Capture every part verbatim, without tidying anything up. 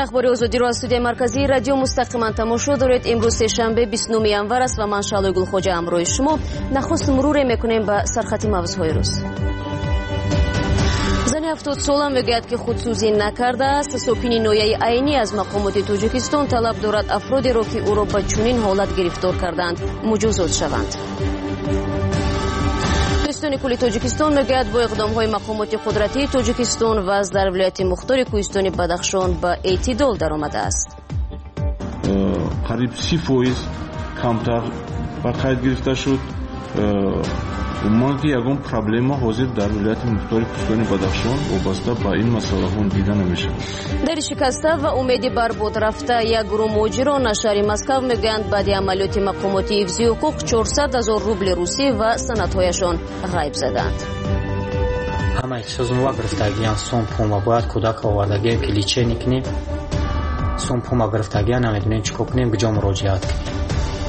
اخبار آزادی را از استودیوی مرکزی رادیو مستقیما تماشا دارید. امروز سه‌شنبه بیست و نهم январ است و من شعله گلخوجه همراه شما. نخست مرور میکنیم به سرخط موضوعهای روز. زن هفتاد ساله میگوید که خودسوزی نکرده است. ساکن نویه عینی از مقامات تاجیکستان طلب دارد افرادی را که او را به چنین حالت گرفتار کردند مجازات شوند. کوهستان کل تاجیکستان میگوید با اقدام‌های مقامات قدرتی تاجیکستان وضع در ولایت مختار کوهستان بدخشان به اعتدال درآمده است. قریب سی فیصد کمتر به قید گرفته شد. ما که یگان پرابلم حاضر در ولایت مختار کوهستان بدخشان وابسته به این مسئله ها دیده نمیشه. در شکسته و امید برباد رفته یک گروه مهاجران شهر مسکو میگویند بعد عملیات مقامات حفظی حقوق چهارصد هزار روبل روسی و سندهایشان غیب زدند. همه سازمان گرفتگیان سوم پوما باید کودک آوردگی کلیچه نکنیم. سوم پوما گرفتگیان نمیدونیم چیکار کنیم، کجا مراجعت کنیم.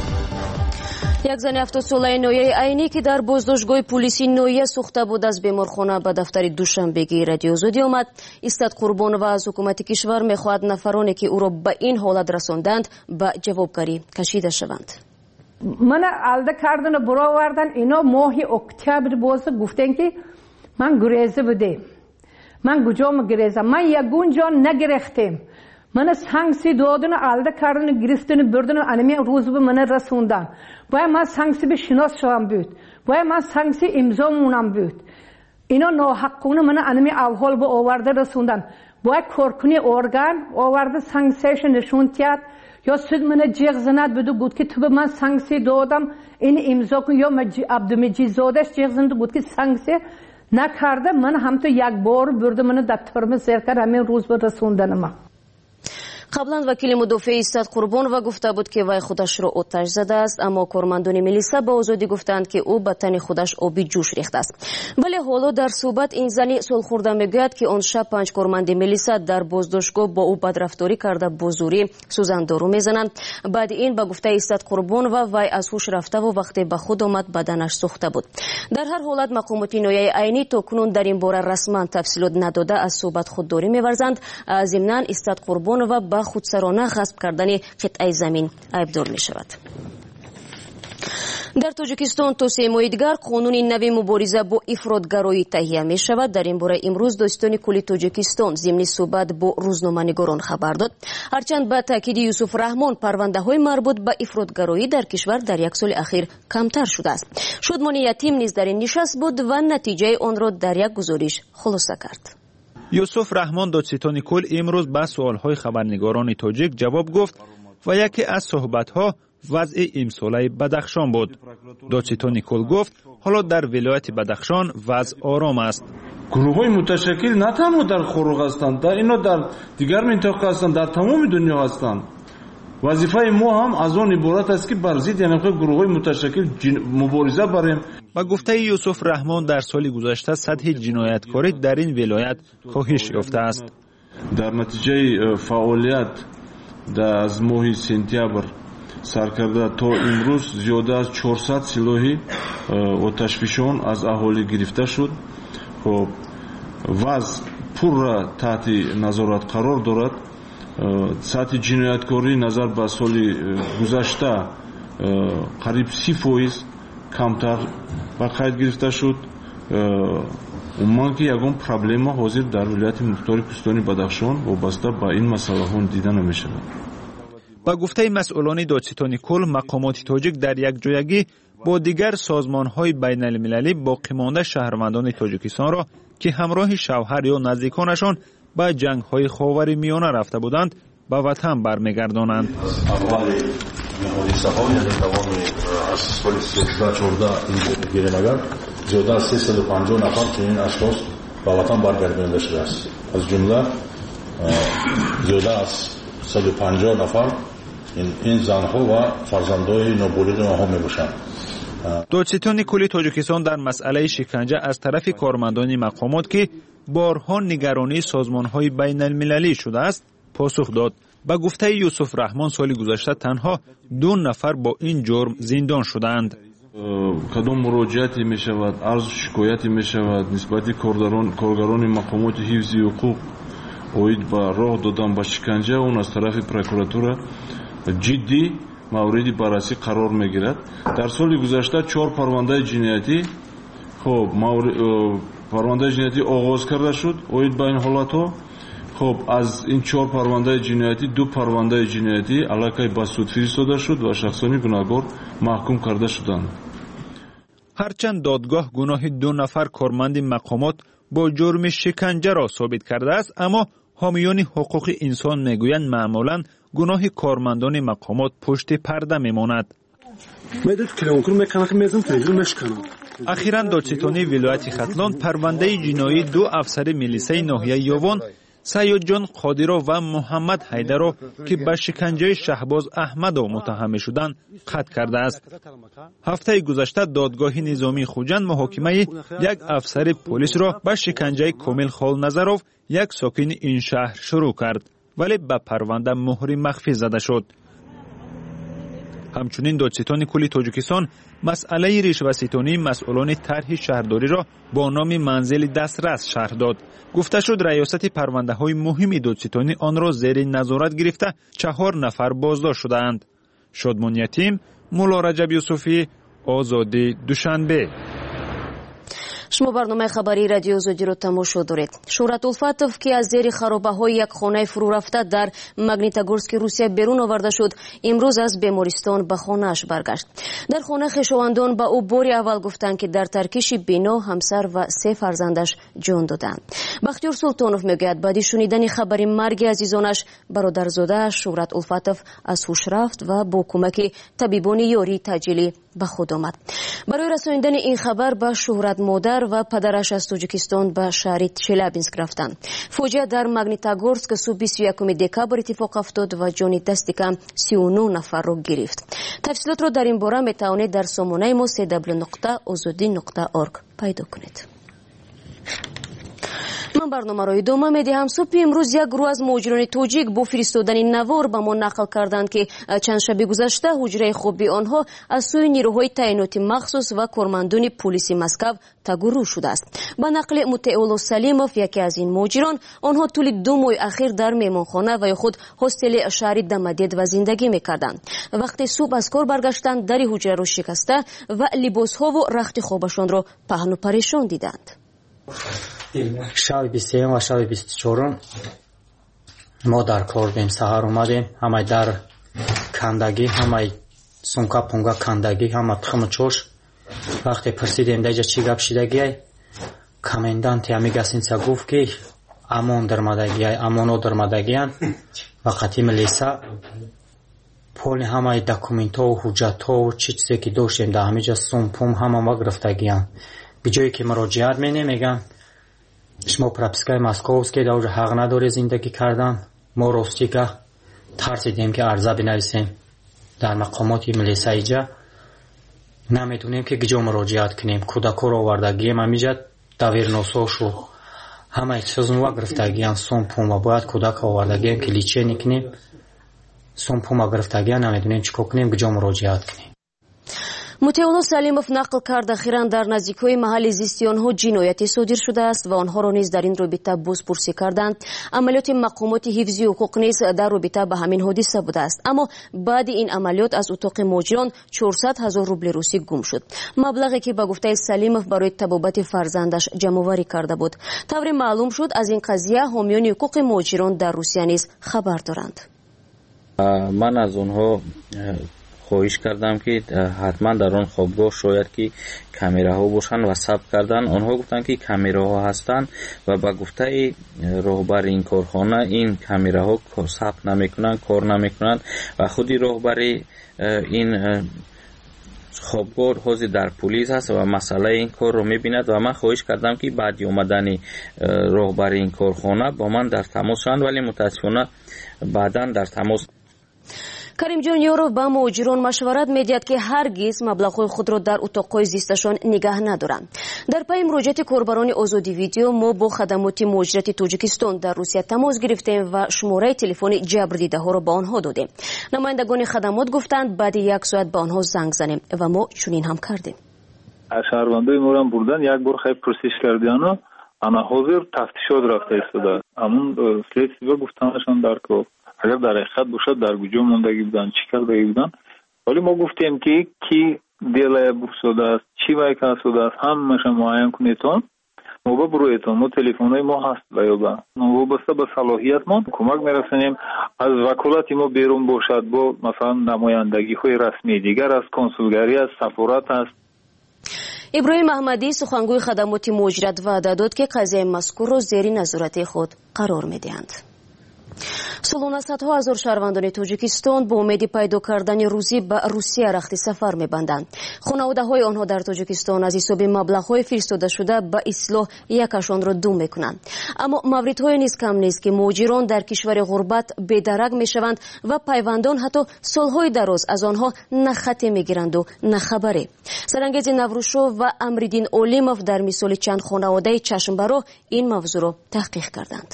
یک زن هفتاد ساله نویه عینی که در بازداشتگاه پلیسی نویه سوخته بود از بیمارخانه به دفتر دوشنبگی رادیو آزادی آمد. ایستاد قربان و از حکومت کشور میخواهد نفرانی که او را به این حالت رساندند به جوابگری کشیده شوند. من алда کردن برو آوردن اینا ماهی اکتبر باز گفتن که من گریزه بودم. من کجا گریزم؟ من یگون جان نگرفتم. من سانکسی دادن алда کردن گرفتن بردن انمی روز به من رسوندن. باید من سانکسی به شناس شوم بود. باید من سانکسی امضا مونم بود. اینا ناحقونه من انمی اول به آورده رسوندن. باید کارکنی ارگان آورده سانکسیش نشون تیاد یا سود من جیغ زند بدو بود که تو به من سانکسی دادم این امضا کن یا عبدالمجید زادش جیغ زند بود که سانکسی نکرده. من هم تو یک بار برده من دفترم سر کرد همین روز به رسوندن من. قبلا وکیل مدافع ایستاد قربان و گفته بود که وی خودش را آتش زده است، اما کارمندان ملیسا به آزادی گفتند که او به تن خودش آبی جوش ریخته است. ولی حالا در صحبت این زنی سالخورده میگوید که آن شب پنج کارمند ملیسا در بازداشتگاه با او بدرفتاری کرده با زوری سوزندارو میزنند. بعد این به گفته ایستاد قربان و وی از هوش رفته و وقتی به خود آمد بدنش سوخته بود. در هر حالت مقامات نویه عینی تاکنون در این باره رسما تفصیلات نداده از صحبت خودداری می‌ورزند. ضمناً ایستاد قربان و خودسرانه غصب کردن قطعه زمین عیبدار می شود. در تاجیکستان توسعه محیطگرد قانون نوی مبارزه با افراطگرایی تهیه می شود. در این باره امروز داستان کل تاجیکستان ضمن صحبت با روزنامه‌نگاران خبر داد. هرچند به تاکید یوسف رحمان پرونده های مربوط به افراطگرایی در کشور در یک سال اخیر کمتر شده است. شادمان یتیم نیز در این نشست بود و نتیجه آن را در یک گزارش خلاصه کرد. یوسف رحمان دادستان کل امروز به سوالهای خبرنگاران تاجیک جواب گفت و یکی از صحبتها وضع امساله بدخشان بود. دادستان کل گفت حالا در ولایت بدخشان وضع آرام است. گروه‌های متشکل نه تنها در خروق هستند، در اینا در دیگر منطقه هستند، در تمام دنیا هستند. وظیفه ما هم از آن عبارت است که بر ضد یعنی گروه‌های متشکل مبارزه بریم. با گفته یوسف رحمان در سال گذشته سطح جنایتکاری در این ولایت کاهش یافته است. در نتیجه فعالیت در از ماه سپتامبر سرکرده تا امروز زیاده از چهارصد سلاح آتشفشان از اهالی گرفته شد. خب وضع پر تحت نظارت قرار دارد. سطح جنایتکاری نظر به سال گذشته قریب سی فیصد کمتر به قید گرفته شد. عموما که یگان پرابلم حاضر در ولایت مختار کوهستان بدخشان وابسته به این مسئله ها دیده نمی شود. با گفته مسئولان دادستان کل مقامات تاجیک در یک جایگی با دیگر سازمان های بین المللی باقی مانده شهروندان تاجیکستان را که همراه شوهر یا نزدیکانشان به جنگ های خاور میانه رفته بودند به وطن برمیگردانند. حادثه های دوام از سال سیزده چهارده این گیرنگر زیاده از سیصد و پنجاه نفر چنین اشخاص به وطن برگردانده شده است. از جمله زیاده از صد و پنجاه نفر این این زنها و فرزندای نابالغ آنها میباشند. دادستان کل تاجیکستان در مسئله شکنجه از طرف کارمندان مقامات که بارها نگرانی سازمان‌های بین المللی شده است پاسخ داد. با گفته یوسف رحمان سال گذشته تنها دو نفر با این جرم زندان شدند. کدام مراجعتی می شود، عرض شکایتی می شود نسبت کارگران کارگران مقامات حفظی حقوق оид ба роҳ додан ба шиканҷа он аз тарафи прокуратура ҷиддӣ мавриди баррасӣ қарор мегирад. дар соли гузашта чор парвандаи ҷиноятӣ хоб парвандаи ҷиноятӣ оғоз карда шуд оид ба ин ҳолатҳо. хоб аз ин чор парвандаи ҷиноятӣ ду парвандаи ҷиноятӣ аллакай ба суд фиристода шуд ва шахсони гунаҳгор маҳкум карда шуданд. ҳарчанд додгоҳ гуноҳи ду нафар корманди мақомот бо ҷурми шиканҷаро собит кардааст, аммо ҳомиёни ҳуқуқи инсон мегӯянд маъмулан гуноҳи кормандони мақомот пушти парда мемонад. ахиран додситони вилояти хатлон парвандаи ҷиноии ду афсари милисаи ноҳияи Ёвон Сайёдҷон Қодиров ва Муҳаммад Ҳайдаро ки ба шиканҷаи Шаҳбоз Аҳмадов муттаҳам мешуданд қатъ кардааст. ҳафтаи гузашта додгоҳи низомии Хуҷанд муҳокимаи як афсари полисро ба шиканҷаи Комил Холназаров, як сокини ин шаҳр шурӯъ кард, вале ба парванда муҳри махфӣ зада шуд. ҳамчунин додситони кулли Тоҷикистон масъалаи ришваситонии масъулони тарҳи шаҳрдориро бо номи манзили дастрас шарҳ дод. гуфта шуд раёсати парвандаҳои муҳими додситонӣ онро зери назорат гирифта чаҳор нафар боздошт шудаанд. Шодмон Ятим, Мулло Раҷаб Юсуфӣ, Озодӣ, Душанбе. шумо барномаи хабарии радиои Озодиро тамошо доред. Шӯҳрат Улфатов ки аз зери харобаҳои як хонаи фурурафта дар Магнитогорски Русия берун оварда шуд, имрӯз аз бемористон ба хонааш баргашт. дар хона хешовандон ба ӯ бори аввал гуфтанд ки дар таркиши бино ҳамсар ва се фарзандаш ҷон доданд. Бахтиёр Султонов мегӯяд баъди шунидани хабари марги азизонаш бародарзодааш Шӯҳрат Улфатов аз ҳуш рафт ва бо кӯмаки табибони ёрии таъҷилӣ ба худ омад. барои расонидани ин хабар ба Шӯҳрат модар ва падараш аз Тоҷикистон ба шаҳри Челябинск рафтанд. фоҷиа дар Магнитогорск субҳи бисту якуми декабр иттифоқ афтод ва ҷони дасти кам сию нӯҳ нафарро гирифт. тафсилотро дар ин бора метавонед дар сомонаи мо се дабл ю нуқта озодӣ нуқта орг пайдо кунед. ман барномаро идома медиҳам. субҳи имрӯз як гурӯҳ аз муҳоҷирони тоҷик бо фиристодани навор ба мо нақл карданд ки чандшаби гузашта ҳуҷраи хоби онҳо аз сӯи нирӯҳои таъиноти махсус ва кормандони полиси Москав тагурӯ шудааст. ба нақли Мутеоло Салимов, яке аз ин муҳоҷирон, онҳо тӯли ду моҳи ахир дар меҳмонхона ва ё худ ҳостели шаҳри Дамадедва зиндагӣ мекарданд. вақте субҳ аз кор баргаштанд, дари ҳуҷраро шикаста ва либосҳову рахти хобашонро паҳну парешон диданд. шаби бисту сеюм ва шаби бисту чорум мо дар кор будем. саҳар омадем, ҳамаи дар кандагӣ, ҳамаи сумка пунга кандагӣ, ҳама тухму чош. вақте пурсидем даҷа чӣ гап шидагиай, коменданти ҳами гостиница гуфт ки амон дармадагиай, амоно дармадагиян ва қатъи милиса поли ҳамаи документҳову ҳуҷҷатҳову чӣ чизе ки доштем дар ҳамиҷа сум пум ҳама ма гирифтагиян. биҷое ки муроҷиат менем, меган шумо пропискаи московские дар уҷа ҳақ надоре зиндагӣ кардан. мо ростига тарсидем ки арза бинависем дар мақомоти милисаиҷа, наметонем ки киҷо муроҷиат кунем. кӯдакоро овардагием ҳамиҷа давирносошу ҳамаи чизнува гирифтагиян сум пума. бояд кӯдака овардагием ки личение кунем, сум пума гирифтагиян, наметонем чӣ кор кунем, киҷо муроҷиат кунем. Мутеоло Салимов нақл кард ахиран дар наздикҳои маҳалли зисти онҳо ҷиноятӣ содир шудааст ва онҳоро низ дар ин робита бозпурсӣ карданд. амалиёти мақомоти ҳифзи ҳуқуқ низ дар робита ба ҳамин ҳодиса будааст. аммо баъди ин амалиёт аз утоқи муҳоҷирон чорсад ҳазор рубли русӣ гум шуд. маблағе ки ба гуфтаи Салимов барои табобати фарзандаш ҷамъоварӣ карда буд. тавре маълум шуд аз ин қазия ҳомиёни ҳуқуқи муҳоҷирон дар Русия низ хабар доранд. ман аз онҳо хоҳиш кардам ки ҳатман дар он хобгоҳ шояд ки камераҳо бошанд ва сабт кардан. онҳо гуфтанд ки камераҳо ҳастанд ва ба гуфтаи роҳбари ин корхона ин камераҳо сабт намекунанд, кор намекунанд ва худи роҳбари ин хобгоҳ ҳозир дар пулис ҳаст ва масъалаи ин корро мебинад ва ман хоҳиш кардам ки баъди омадани роҳбари ин корхона бо ман дар тамос шаванд, вале мутаассифона баъдан дар тамос. Каримҷон Ёров ба муҳоҷирон машварат медиҳад ки ҳаргиз маблағҳои худро дар утоқҳои зисташон нигаҳ надоранд. дар пайи муроҷиати корбарони Озоди видео мо бо хадамоти муҳоҷирати Тоҷикистон дар Русия тамос гирифтем ва шумораи телефони ҷабрдидаҳоро ба онҳо додем. намояндагони хадамот гуфтанд баъди як соат ба онҳо занг занем ва мо чунин ҳам кардем. аз шаҳрвандои морам бурдан як бор хай пурсиш кардияну ана ҳозир тафтишот рафта истода амун следствия гуфтанашон дар кор агар дар ҳақиқат бошад дар куҷо мондагӣ будан чӣ кардаги будан вале мо гуфтем ки ки делая бурсодааст чӣ вай кардааст ҳамаша муайян кунедтон мо ба буроетон мо телефонҳои мо ҳаст ва ё ба вобаста ба салоҳиятмон кӯмак мерасонем аз ваколати мо берун бошад бо масалан намояндагиҳои расмии дигар аст консулгарӣ аст сафорат аст. иброҳим аҳмадӣ сухангӯи хадамоти муҳоҷират ваъда дод ки қазияи мазкурро зери назорати худ қарор медиҳанд. солона садҳо ҳазор шаҳрвандони тоҷикистон бо умеди пайдо кардани рӯзӣ ба русия рахти сафар мебанданд. хонаводаҳои онҳо дар тоҷикистон аз ҳисоби маблағҳои фиристодашуда ба ислоҳ якашонро ду мекунанд. аммо мавридҳое низ кам нест ки муҳоҷирон дар кишвари ғурбат бедарак мешаванд ва пайвандон ҳатто солҳои дароз аз онҳо на хате мегиранду на хабаре. сарангези наврӯзшоҳ ва амриддин олимов дар мисоли чанд хонаводаи чашмбаро ин мавзӯъро таҳқиқ карданд.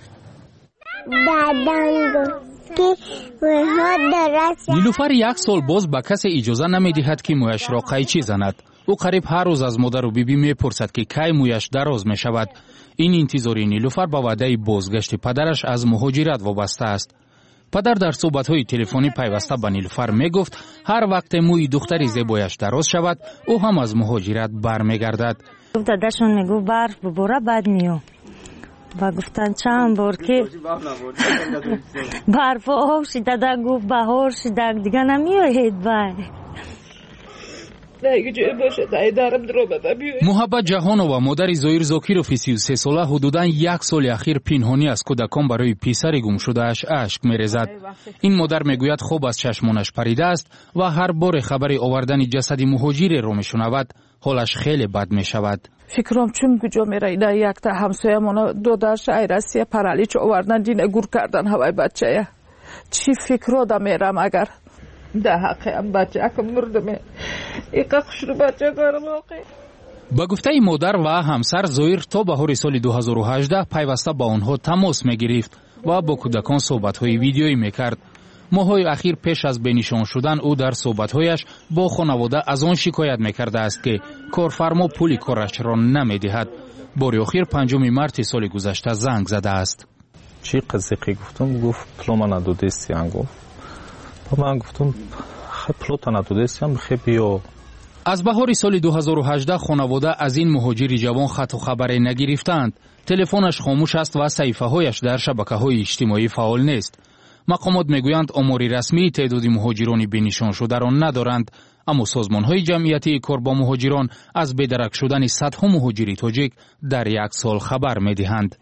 нилуфар як сол боз ба касе иҷоза намедиҳад ки мӯяшро қайчӣ занад. ӯ қариб ҳар рӯз аз модару бибӣ мепурсад ки кай мӯяш дароз мешавад. ин интизори нилуфар ба ваъдаи бозгашти падараш аз муҳоҷират вобаста аст. падар дар суҳбатҳои телефонӣ пайваста ба нилуфар мегуфт ҳар вақте мӯи духтари зебояш дароз шавад ӯ ҳам аз муҳоҷират бармегардад. дадашон мегӯфт барф бубора баъд миё ба гуфтан чанд бор ки барфу об шидада гуфт баҳор шидак дига намиёед бай. муҳаббат ҷаҳонова модари зоир зокирови си و سه сола ҳудудан як соли ахир пинҳонӣ аз кӯдакон барои писари гумшудааш ашк мерезад. ин модар мегӯяд хоб аз чашмонаш паридааст ва ҳар боре хабари овардани ҷасади муҳоҷиреро мешунавад ҳолаш хеле бад мешавад. фикрам чун куҷо мерайда якта ҳамсоямона додаш ай Россия паралич овардан дина гур кардан ҳавай бачая чӣ фикрода мерам агар да ҳақиам бачаакам мурдаме иқа хушру бачакарам оқи. ба гуфтаи модар ва ҳамсар зоир то баҳори соли ду ҳазору ҳаждаҳ пайваста ба онҳо тамос мегирифт ва бо кӯдакон суҳбатҳои видеоӣ мекард. моҳҳои ахир пеш аз бенишон шудан ӯ дар суҳбатҳояш бо хонавода аз он шикоят мекардааст ки корфармо пули корашро намедиҳад. бори охир панҷуми марти соли гузашта занг задааст. чӣ қизиқӣ гуфтам гуфт плома надодестиян гуфт ба ман гуфтам плота надодестиян бихе биё. аз баҳори соли ду ҳазору ҳаждаҳ хонавода аз ин муҳоҷири ҷавон хату хабаре нагирифтаанд. телефонаш хомӯш аст ва саҳифаҳояш дар шабакаҳои иҷтимоӣ фаъол нест. мақомот мегӯянд омори расмии теъдоди муҳоҷирони бенишоншударо надоранд, аммо созмонҳои ҷамъиятии кор бо муҳоҷирон аз бедарак шудани садҳо муҳоҷири тоҷик дар як сол хабар медиҳанд.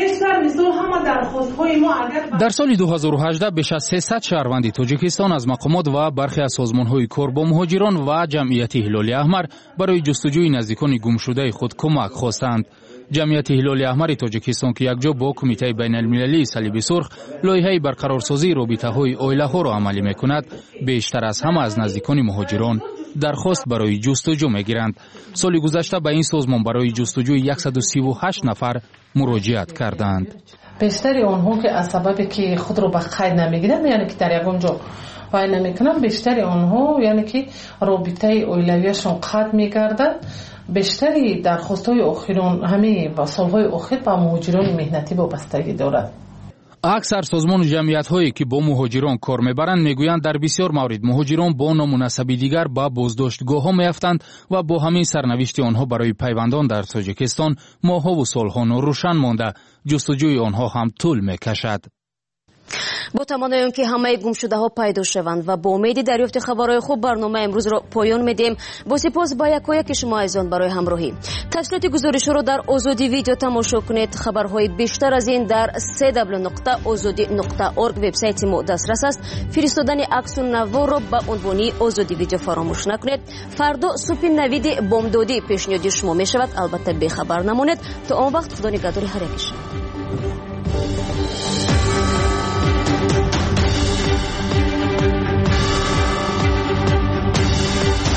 дар соли ду ҳазору ҳаждаҳ беш аз сесад шаҳрванди тоҷикистон аз мақомот ва бархе аз созмонҳои кор бо муҳоҷирон ва ҷамъияти ҳилоли аҳмар барои ҷустуҷӯи наздикони гумшудаи худ кӯмак хостанд. ҷамъияти ҳилоли аҳмари тоҷикистон ки якҷо бо кумитаи байналмилалии салиби сурх лоиҳаи барқарорсозии робитаҳои оилаҳоро амалӣ мекунад, бештар аз ҳама аз наздикони муҳоҷирон дархост барои ҷустуҷӯ мегиранд. соли гузашта ба ин созмон барои ҷустуҷӯи яксаду сиву ҳашт нафар муроҷиат карданд. бештари онҳо ки аз сабабе ки худро ба қайд намегиранд, яъне ки дар ягон ҷо вай намекунанд, бештари онҳо яъне ки робитаи оилавияшон қатъ мегардад. бештари дархостҳои охирон ҳамин ба солҳои охир ба муҳоҷирони меҳнатӣ вобастагӣ дорад. аксар созмону ҷамъиятҳое ки бо муҳоҷирон кор мебаранд мегӯянд дар бисёр маврид муҳоҷирон бо ному насаби дигар ба боздоштгоҳҳо меафтанд ва бо ҳамин сарнавишти онҳо барои пайвандон дар тоҷикистон моҳҳову солҳо норӯшан монда, ҷустуҷӯи онҳо ҳам тӯл мекашад. бо тамонаён ки ҳамаи гумшудаҳо пайдо шаванд ва бо умеди дарёфти хабарҳои хуб барномаи имрӯзро поён медиҳем. бо сипос ба якояки шумо азизон барои ҳамроҳӣ. тафсилоти гузоришҳоро дар озодӣ видео тамошо кунед. хабарҳои бештар аз ин дар дабл ю дабл ю дабл ю нуқта озодӣ нуқта орг вебсайти мо дастрас аст. фиристодани аксу наворро ба унвони озодӣ видео фаромӯш накунед. фардо субҳи навиди бомдодӣ пешниҳоди шумо мешавад. албатта бехабар намонед. то он вақт худо нигоҳдори ҳар якашон.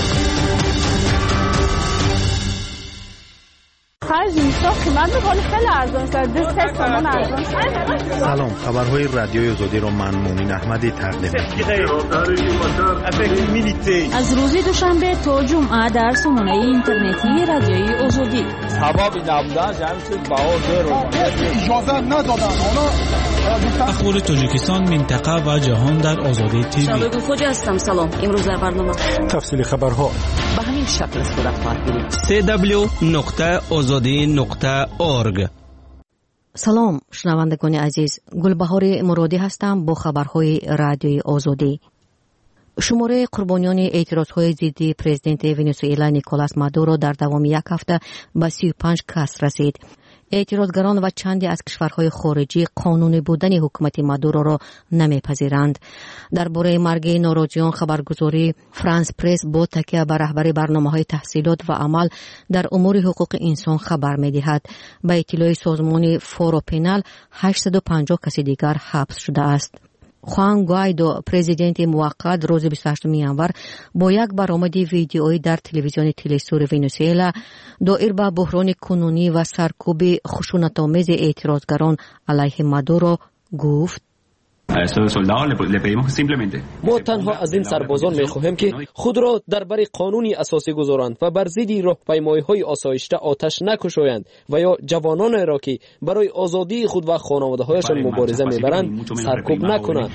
خرج میشه قیمت رو خیلی ارزان شد دو سه تومان ارزان شد. سلام، خبرهای رادیوی آزادی را من مومن احمدی تقدیم می‌کنم. از روز دوشنبه تا جمعه در سامانه اینترنتی رادیوی آزادی. سبب نبودن جمعیت بهادر اجازه ندادن. اخبار تاجیکستان، منطقه و جهان در آزادی تیوی. شبگو خوجه هستم. سلام. امروز در برنامه تفصیل خبرها به همین شکل صورت خواهد گرفت. سی دبلیو نقطه آزادی نقطه اورگ. سلام شنوندگان عزیز، گلبهار مرادی هستم با خبرهای رادیوی آزادی. شماره قربانیان اعتراضهای ضد پرزیدنت ونزوئلا نیکولاس مادورو در دوام یک هفته به سی و پنج کس رسید. اعتراضگران و چندی از کشورهای خارجی قانونی بودن حکومت مادورو را نمیپذیرند. درباره مرگ ناراضیان خبرگزاری فرانس پرس با تکیه بر رهبری برنامه‌های تحصیلات و عمل در امور حقوق انسان خبر می‌دهد. به اطلاع سازمان فورو پنال هشتصد و پنجاه کسی دیگر حبس شده است. خوان گوایدو پرزیدنت موقت روز بیست و هشتم ژانویه با یک برآمد ویدیویی در تلویزیون تلسور ونزوئلا دایر به بحران کنونی و سرکوب خشونت‌آمیز اعتراضگران علیه مادورو گفت: ما تنها از این سربازان می‌خواهیم که خود را در بر قانونی اساسی گذارند و بر ضد راهپیمایی‌های آسایشته آتش نکشایند و یا جوانان را که برای آزادی خود و خانواده‌هایشان مبارزه می‌برند سرکوب نکنند.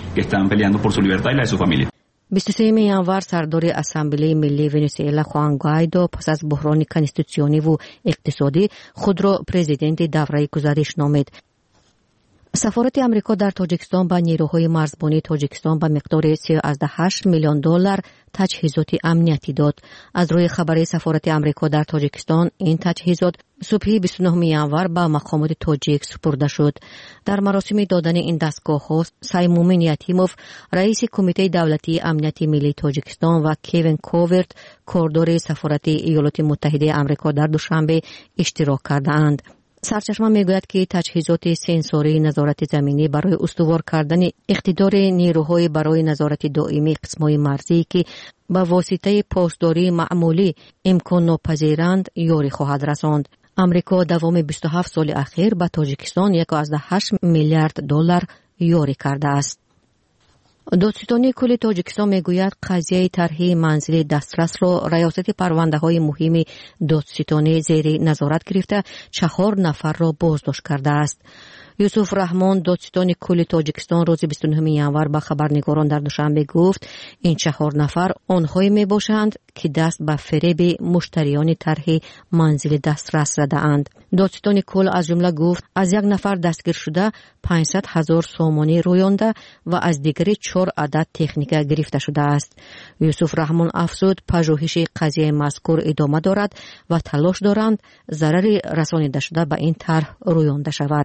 بیست و سوم ژانویه سردار اسامبله ملی ونزوئلا خوان گوایدو پس از بحران کنستیتوسیونی و اقتصادی خود را پرزیدنت دوره گزارش نامید. سفارت امریکا در تاجیکستان با نیروهای مرزبانی تاجیکستان به مقدار سی و هشت میلیون دلار تجهیزات امنیتی داد. از روی خبری سفارت امریکا در تاجیکستان این تجهیزات صبح بیست و نهم ژانویه به مقامات تاجیک سپرده شد. در مراسم دادن این دستگاه‌ها سایمومین یتیموف رئیس کمیته دولتی امنیت ملی تاجیکستان و کیوین کوورت کاردار سفارت ایالات متحده امریکا در دوشنبه اشتراک کردند. سرچشمه میگوید که تجهیزات سنسوری نظارت زمینی برای استوار کردن اقتدار نیروهای برای نظارت دائمی قسم‌های مرزی که به واسطه پاسداری معمولی امکان ناپذیرند یاری خواهد رساند. امریکا دوام بیست و هفت سال اخیر به تاجیکستان یک و هشت میلیارد دلار یاری کرده است. دادستانی کل تاجیکستان میگوید قضیه طرح منزل دسترس را ریاست پرونده‌های مهم دادستانی زیر نظارت گرفته چهار نفر را بازداشت کرده است. یوسف رحمان دادستان کل تاجیکستان روز بیست و نهم ژانویه به خبرنگاران در دوشنبه گفت این چهار نفر آنهایی میباشند که دست به فریب مشتریان طرح منزل دسترس زده‌اند. دادستان کل از جمله گفت از یک نفر دستگیر شده پانصد هزار سامانه رویانده و از دیگری چهار عدد تکنیک گرفته شده است. یوسف رحمان افزود پژوهش قضیه مذکور ادامه دارد و تلاش دارند ضرر رسانیده شده به این طرح رویانده شود.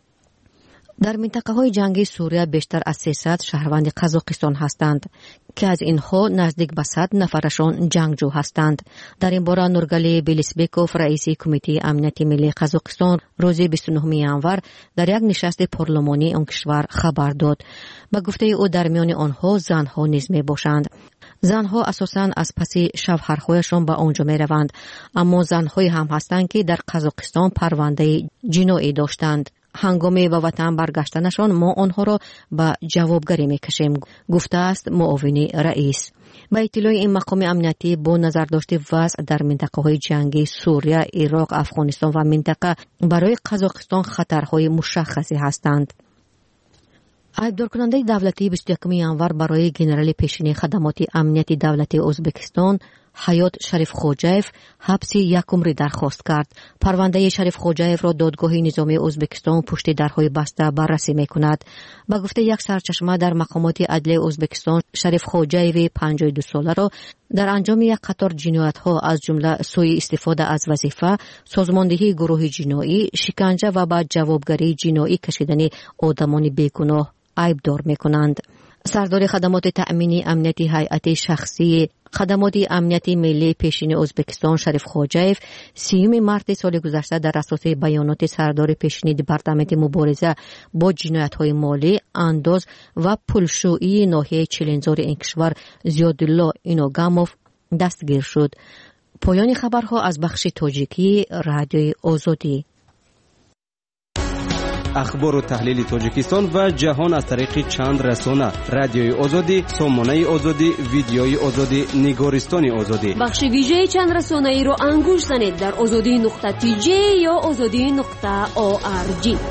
در منطقه های جنگی سوریه بیشتر از سیصد شهروند قزاقستان هستند که از اینها نزدیک به صد نفرشان جنگجو هستند. در این باره نورگلی بیلیسبیکوف رئیس کمیته امنیت ملی قزاقستان روز بیست و نهم ژانویه در یک نشست پارلمانی آن کشور خبر داد. به گفته او در میان آنها زنها نیز می باشند. زنها اساساً از پس شوهرهایشان به آنجا می روند، اما زنهایی هم هستند که در قزاقستان پرونده جنایی داشتند. هنگامی به وطن برگشتنشان ما آنها را به جوابگری میکشیم، گفته است معاون رئیس. به اطلاع این مقام امنیتی با نظر داشته وضع در منطقه های جنگی سوریه، عراق، افغانستان و منطقه برای قزاقستان خطرهای مشخصی هستند. عیبدار کننده دولتی بیست و یکم ژانویه برای ژنرال پیشین خدمات امنیت دولتی ازبکستان حیات شریف خوجایف حبس یک عمری درخواست کرد. پرونده شریف خوجایف را دادگاه نظامی ازبکستان پشت درهای بسته بررسی می‌کند. به گفته یک سرچشمه در مقامات عدلی ازبکستان، شریف خوجایف پنجاه و دو ساله را در انجام یک قطار جنایت‌ها از جمله سوء استفاده از وظیفه، سازماندهی گروه جنایی، شکنجه و بعد جوابگری جنایی کشیدن آدمان بیگناه عیبدار می‌کنند. سردار خدمات تأمینی امنیتی هیئت شخصی خدمات امنیتی ملی پیشین ازبکستان شریف خوجایف سیوم مارس سال گذشته در اساس بیانات سردار پیشین دپارتمان مبارزه با جنایت‌های مالی، انداز و پولشویی ناحیه چلنزار این کشور زیادالله اینوگاموف دستگیر شد. پایان خبرها از بخش تاجیکی رادیوی آزادی. اخبار و تحلیل تاجیکستان و جهان از طریق چند رسانه: رادیوی آزادی، سامانه آزادی، ویدیوی آزادی، نگارستان آزادی. بخش ویژه چند رسانه ای رو انگوش زنید در آزادی نقطه تی جی یا آزادی نقطه او آر جی.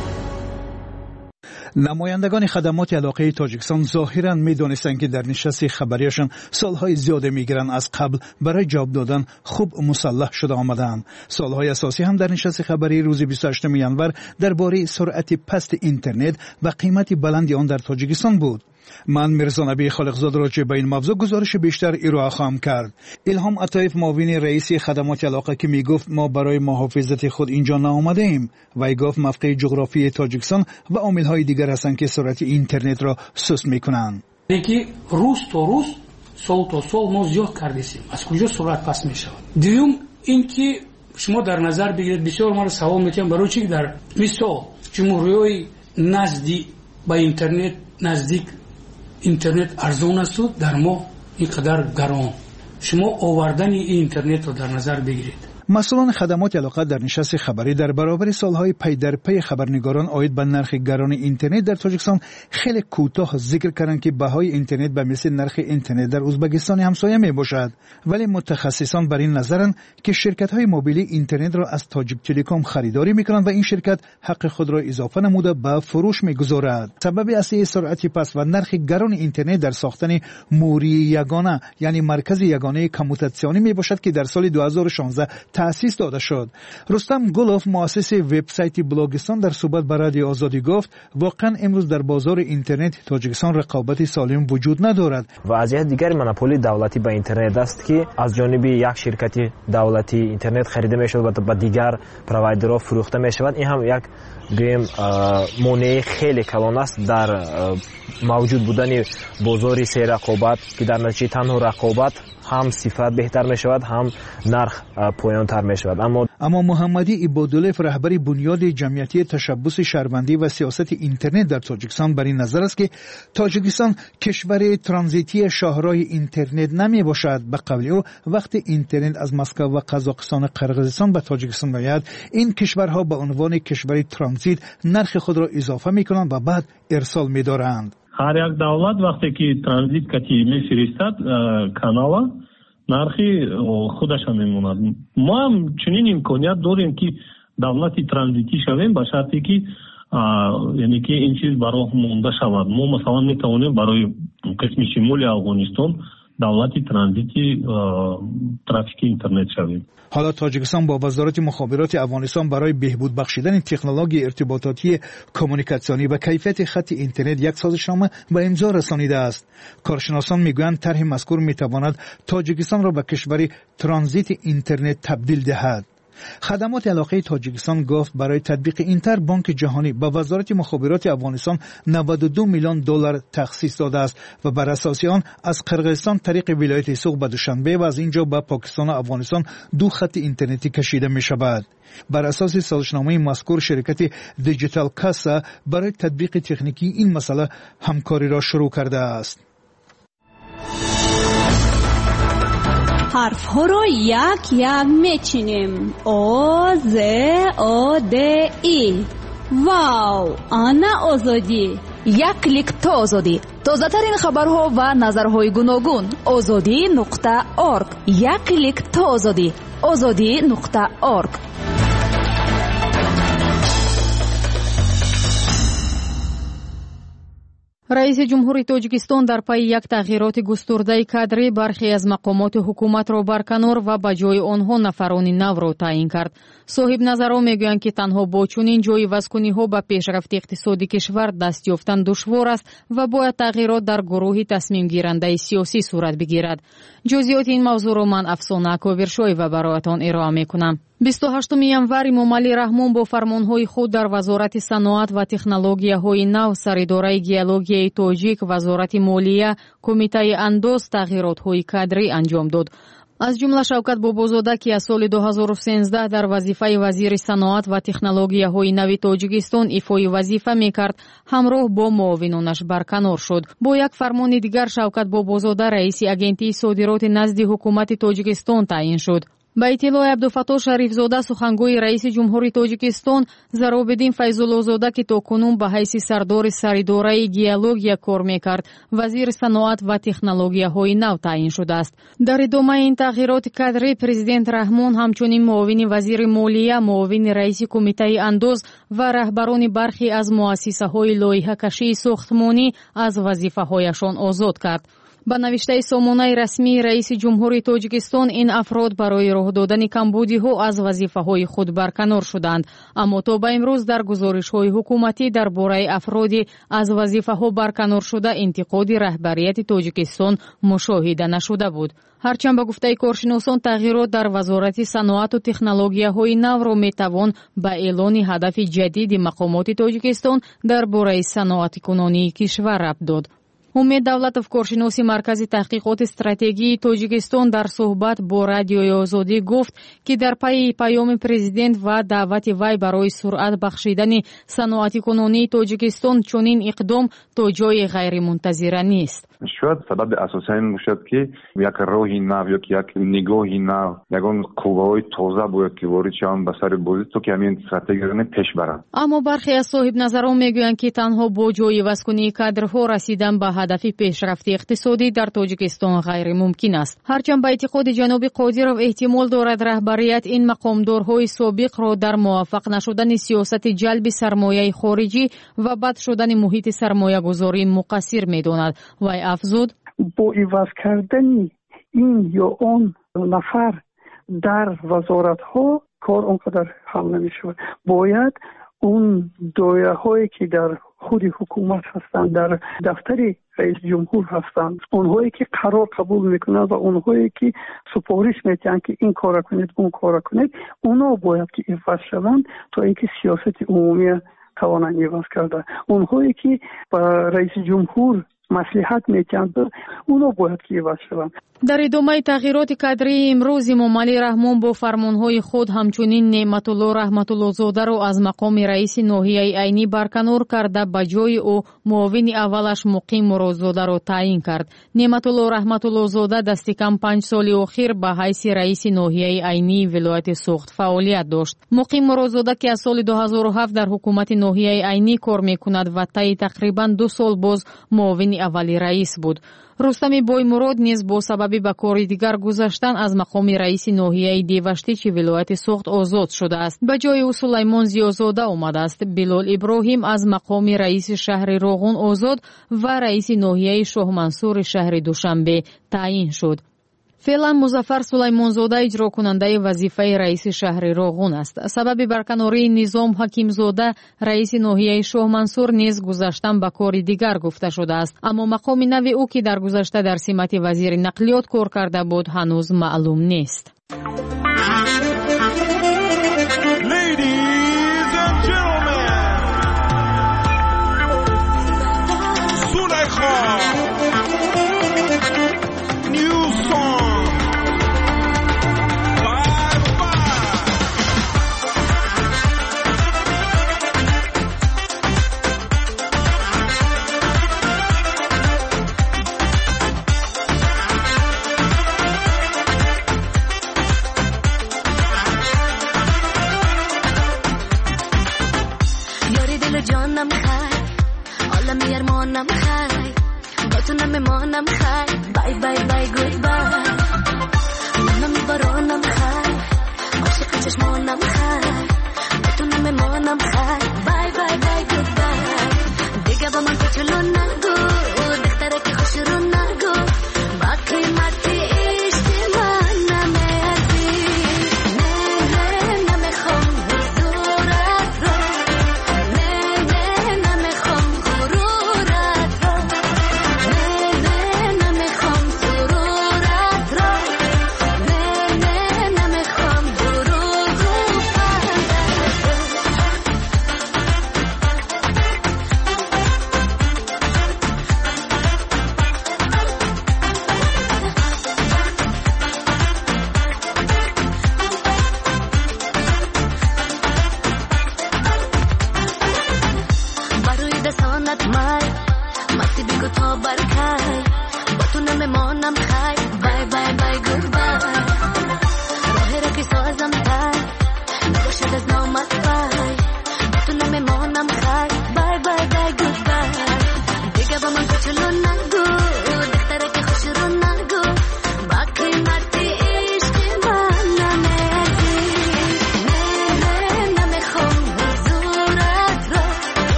نمایندگان خدمات علاقه تاجیکستان ظاهراً می‌دانستند که در نشست خبریشان سالهای زیاده می‌گیرند از قبل برای جواب دادن خوب مسلح شده آمدند. سالهای اساسی هم در نشست خبری روز بیست و هشتم ژانویه درباره سرعت پست اینترنت و قیمت بلند آن در تاجیکستان بود. من میرزا نبی خالقزاد راجع به این موضوع گزارش بیشتر ارائه خواهم کرد. الهام عطایف معاون رئیس خدمات علاقه که میگفت ما برای محافظت خود اینجا نآمده ایم. وی گفت موقع جغرافی تاجیکستان و عامل‌های دیگر هستند که سرعت اینترنت را سست میکنند. دیگه روز تا روز سال تا سال ما زیاد کردیم. از کجا سرعت پس میشود؟ دوم اینکه شما در نظر بگیرید، بسیار ما سوال میکنم برای چی در مثال جمهوری‌های نزدیک با اینترنت نزدیک اینترنت ارزان است و در ما اینقدر گران. شما آوردن این اینترنت رو در نظر بگیرید. مسئولان خدمات علاقه در نشست خبری در برابر سالهای پی در پی خبرنگاران عاید به نرخ گران اینترنت در تاجیکستان خیلی کوتاه ذکر کردند که بهای اینترنت به مثل نرخ اینترنت در ازبکستان همسایه می باشد. ولی متخصصان بر این نظرند که شرکت‌های موبیلی اینترنت را از تاجیک تلکام خریداری می‌کنند و این شرکت حق خود را اضافه نموده به فروش می‌گذارد. سبب اصلی سرعت پست و نرخ گران اینترنت در ساختن موری یگانه یعنی مرکز یگانه کموتاسیونی میباشد که در سال دو هزار و شانزده تأسیس داده شد. رستم گلوف مؤسس وبسایت بلاگستان در صحبت با رادیو آزادی گفت واقعا امروز در بازار اینترنت تاجیکستان رقابت سالم وجود ندارد. و از جهت دیگر مونوپولی دولتی به اینترنت است که از جانب یک شرکت دولتی اینترنت خریده میشود و به دیگر پروایدرها فروخته میشود. این هم یک گیم مانع خیلی کلان است در موجود بودن بازار سه رقابت که در نتیجه تنها رقابت هم صفت بهتر می شود هم نرخ پایان تر می شود. اما اما محمدی عبادالله رهبر بنیاد جمعیتی تشبث شهروندی و سیاست اینترنت در تاجیکستان بر این نظر است که تاجیکستان کشور ترانزیتی شاهراه اینترنت نمی باشد. به قول او وقتی اینترنت از مسکو و قزاقستان قرقیزستان به تاجیکستان میآید این کشورها به عنوان کشور ترانزیت نرخ خود را اضافه می کنند و بعد ارسال می دارند. هر یک دولت وقتی که ترانزیت کتی میفرستد کانال نرخی خودش هم میموند. ما هم چنین امکانیت داریم که دولتی ترانزیتی شویم به شرطی که یعنی که این چیز برای مونده شود. ما مثلا میتوانیم برای قسم شمال افغانستان دولتی ترانزیتی ترافیک اینترنت شویم. حالا تاجیکستان با وزارت مخابرات افغانستان برای بهبود بخشیدن تکنولوژی ارتباطاتی کمیونیکاسیونی و کیفیت خط اینترنت یک سازشنامه به امضا رسانیده است. کارشناسان میگویند طرح مذکور میتواند تاجیکستان را به کشوری ترانزیت اینترنت تبدیل دهد. خدمات علاقه تاجیکستان گفت برای تطبیق این طرح بانک جهانی به وزارت مخابرات افغانستان نود و دو میلیون دلار تخصیص داده است و بر اساس آن از قرقیزستان طریق ولایت سوق به دوشنبه و از اینجا به پاکستان و افغانستان دو خط اینترنتی کشیده می شود. بر اساس سازشنامه مذکور شرکت دیجیتال کاسا برای تطبیق تکنیکی این مسئله همکاری را شروع کرده است. حرف ها رو یک یک میچینیم. او ز او د ای. واو، آنا آزادی. یک کلیک تا آزادی. تازه ترین خبرها و نظرهای گوناگون. آزادی نقطه اورگ. یک کلیک تا آزادی. آزادی نقطه اورگ. رئیس جمهوری تاجیکستان در پی یک تغییرات گسترده کادری برخی از مقامات حکومت را برکنار و به جای آنها نفران نو را تعیین کرد. صاحب نظرها میگویند که تنها با چنین جایگزینی‌ها به پیشرفت اقتصادی کشور دست یافتن دشوار است و باید تغییرات در گروه تصمیم گیرنده سیاسی صورت بگیرد. جزئیات این موضوع را من افسانه کویرشویوا برایتان ارائه میکنم. بیست و هشتم ژانویه امامعلی رحمان با فرمانهای خود در وزارت صنعت و تکنولوژی‌های نو، سراداره گیولوژی تاجیک، وزارت مالیه، کمیته اندوز تغییرات‌های کادری انجام داد. از جمله شوکت بابازاده که از سال دو هزار و سیزده در وظیفه وزیر صنعت و تکنولوژی‌های نو تاجیکستان ایفای وظیفه می‌کرد، همراه با معاونانش برکنار شد. با یک فرمان دیگر شوکت بابازاده رئیس اگنتی صادرات نزد حکومت تاجیکستان تعیین شد. ба иттилои абдуфатто шарифзода сухангӯи раиси ҷумҳури тоҷикистон заробиддин файзуллозода ки токунун ба ҳайси сардори саридораи геология кор мекард вазири саноат ва технологияҳои нав таъин шудааст. дар идомаи ин тағйироти кадрӣ президент раҳмон ҳамчунин муовини вазири молия, муовини раиси кумитаи андоз ва раҳбарони бархе аз муассисаҳои лоиҳакашии сохтмонӣ аз вазифаҳояшон озод кард. ба навиштаи сомонаи расмии раиси ҷумҳури тоҷикистон ин афрод барои роҳ додани камбудиҳо аз вазифаҳои худ барканор шуданд, аммо то ба имрӯз дар гузоришҳои ҳукуматӣ дар бораи афроди аз вазифаҳо барканор шуда интиқоди раҳбарияти тоҷикистон мушоҳида нашуда буд. ҳарчанд ба гуфтаи коршиносон тағйирот дар вазорати саноату технологияҳои навро метавон ба эълони ҳадафи ҷадиди мақомоти тоҷикистон дар бораи саноатикунонии кишвар рабт дод. умед давлатов, коршиноси маркази таҳқиқоти стратегии тоҷикистон, дар суҳбат бо радиои озодӣ гуфт, ки дар пайи паёми президент ва даъвати вай барои суръат бахшидани саноатикунонии тоҷикистон чунин иқдом то ҷои ғайримунтазира нест. шояд сабаби асосӣ ин бошад ки як роҳи нав ёки як нигоҳи нав, ягон қувваҳои тоза бояд ки ворид шаванд ба сари бозӣ, то ки ҳамин стратегияро пеш баранд. аммо бархе аз соҳибназарон мегӯянд, ки танҳо бо ҷоивазкунии кадрҳо расидан ба ҳадафи пешрафти иқтисодӣ дар тоҷикистон ғайримумкин аст. ҳарчанд ба эътиқоди ҷаноби Қодиров эҳтимол дорад раҳбарият ин мақомдорҳои собиқро дар муваффақ нашудани сиёсати ҷалби сармояи хориҷӣ ва бад шудани муҳити сармоягузорӣ муқассир медонад. вай афзуд: бо иваз кардани ин ё он нафар дар вазоратҳо кор он қадар ҳал намешавад. бояд он доираҳое ки дар худи ҳукумат ҳастанд, дар дафтари раис ҷумҳур ҳастанд, онҳое ки қарор қабул мекунанд ва онҳое ки супориш метиҳанд ки ин кора кунед, он кора кунед, онҳо бояд ки иваз шаванд, то ин ки сиёсати умумия тавонанд иваз карда. онҳое ки ба раиси ҷумҳур маслиҳат метиҳанд, онҳо бояд ки иваз шаванд. дар идомаи тағйироти кадрии имрӯз эмомалӣ раҳмон бо фармонҳои худ ҳамчунин неъматулло раҳматуллозодаро аз мақоми раиси ноҳияи айнӣ барканор карда ба ҷои ӯ муовини аввалаш муқим муродзодаро таъин кард. неъматулло раҳматуллозода дасти кам панҷ соли охир ба ҳайси раиси ноҳияи айнии вилояти Суғд фаъолият дошт. муқим муродзода ки аз соли ду ҳазору ҳафт дар ҳукумати ноҳияи айнӣ кор мекунад ва таи тақрибан ду сол боз муовини аввали раис буд. рустами боймурод низ бо сабаби ба кори дигар гузаштан аз мақоми раиси ноҳияи деваштичи вилояти Суғд озод шудааст. ба ҷои ӯ Сулаймон Зиёзода омадааст. Билол Иброҳим аз мақоми раиси шаҳри Роғун озод ва раиси ноҳияи Шоҳмансури шаҳри Душанбе таъин шуд. феълан Музаффар Сулаймонзода иҷрокунандаи вазифаи раиси шаҳри Роғун аст. сабаби барканории Низом Ҳакимзода раиси ноҳияи Шоҳмансур низ гузаштан ба кори дигар гуфта шудааст, аммо мақоми нави ӯ ки дар гузашта дар симати вазири нақлиёт кор карда буд ҳанӯз маълум нест. جانم خای عالم یارمانم خای با تو نمیمانم خای بای بای بای گود بای منم بارانم خای عاشق چشمانم خای با تو نمیمانم خای بای بای بای گود بای دیگه با من تو چلو نگو دختره که خوش رو نگو باقی ماتی عشق من نمیدی نه نه نمیخوام حضورت رو نمیخوام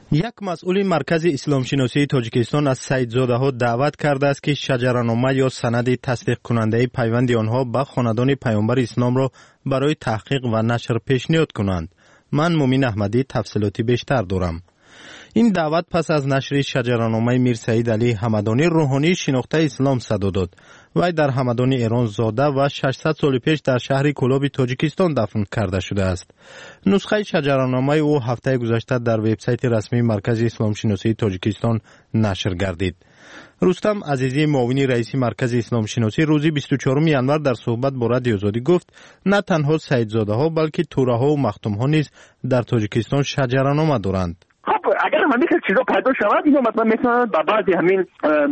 یک مسئول مرکز اسلامشناسی تاجیکستان از سیدزاده‌ها دعوت کرده است که شجره‌نامه یا سند تصدیق کننده پیوند آنها به خاندان پیامبر اسلام را برای تحقیق و نشر پیشنهاد کنند. من مومین احمدی تفصیلاتی بیشتر دارم. این دعوت پس از نشر شجره‌نامه میر سعید علی همدانی روحانی شناخته اسلام صدا داد. وی در همدان ایران زاده و ششصد سال پیش در شهر کولاب تاجیکستان دفن کرده شده است. نسخه شجره‌نامه او هفته گذشته در وبسایت رسمی مرکز اسلام شناسی تاجیکستان نشر گردید. رستم عزیزی معاون رئیس مرکز اسلام شناسی روز بیست و چهارم ژانویه در صحبت با رادیو آزادی گفت نه تنها سیدزاده‌ها بلکه توره‌ها و مختوم‌ها نیز در تاجیکستان شجره‌نامه دارند. خب اگر من میگم چیزا پیدا شود اینو مثلا مثلا با بعضی همین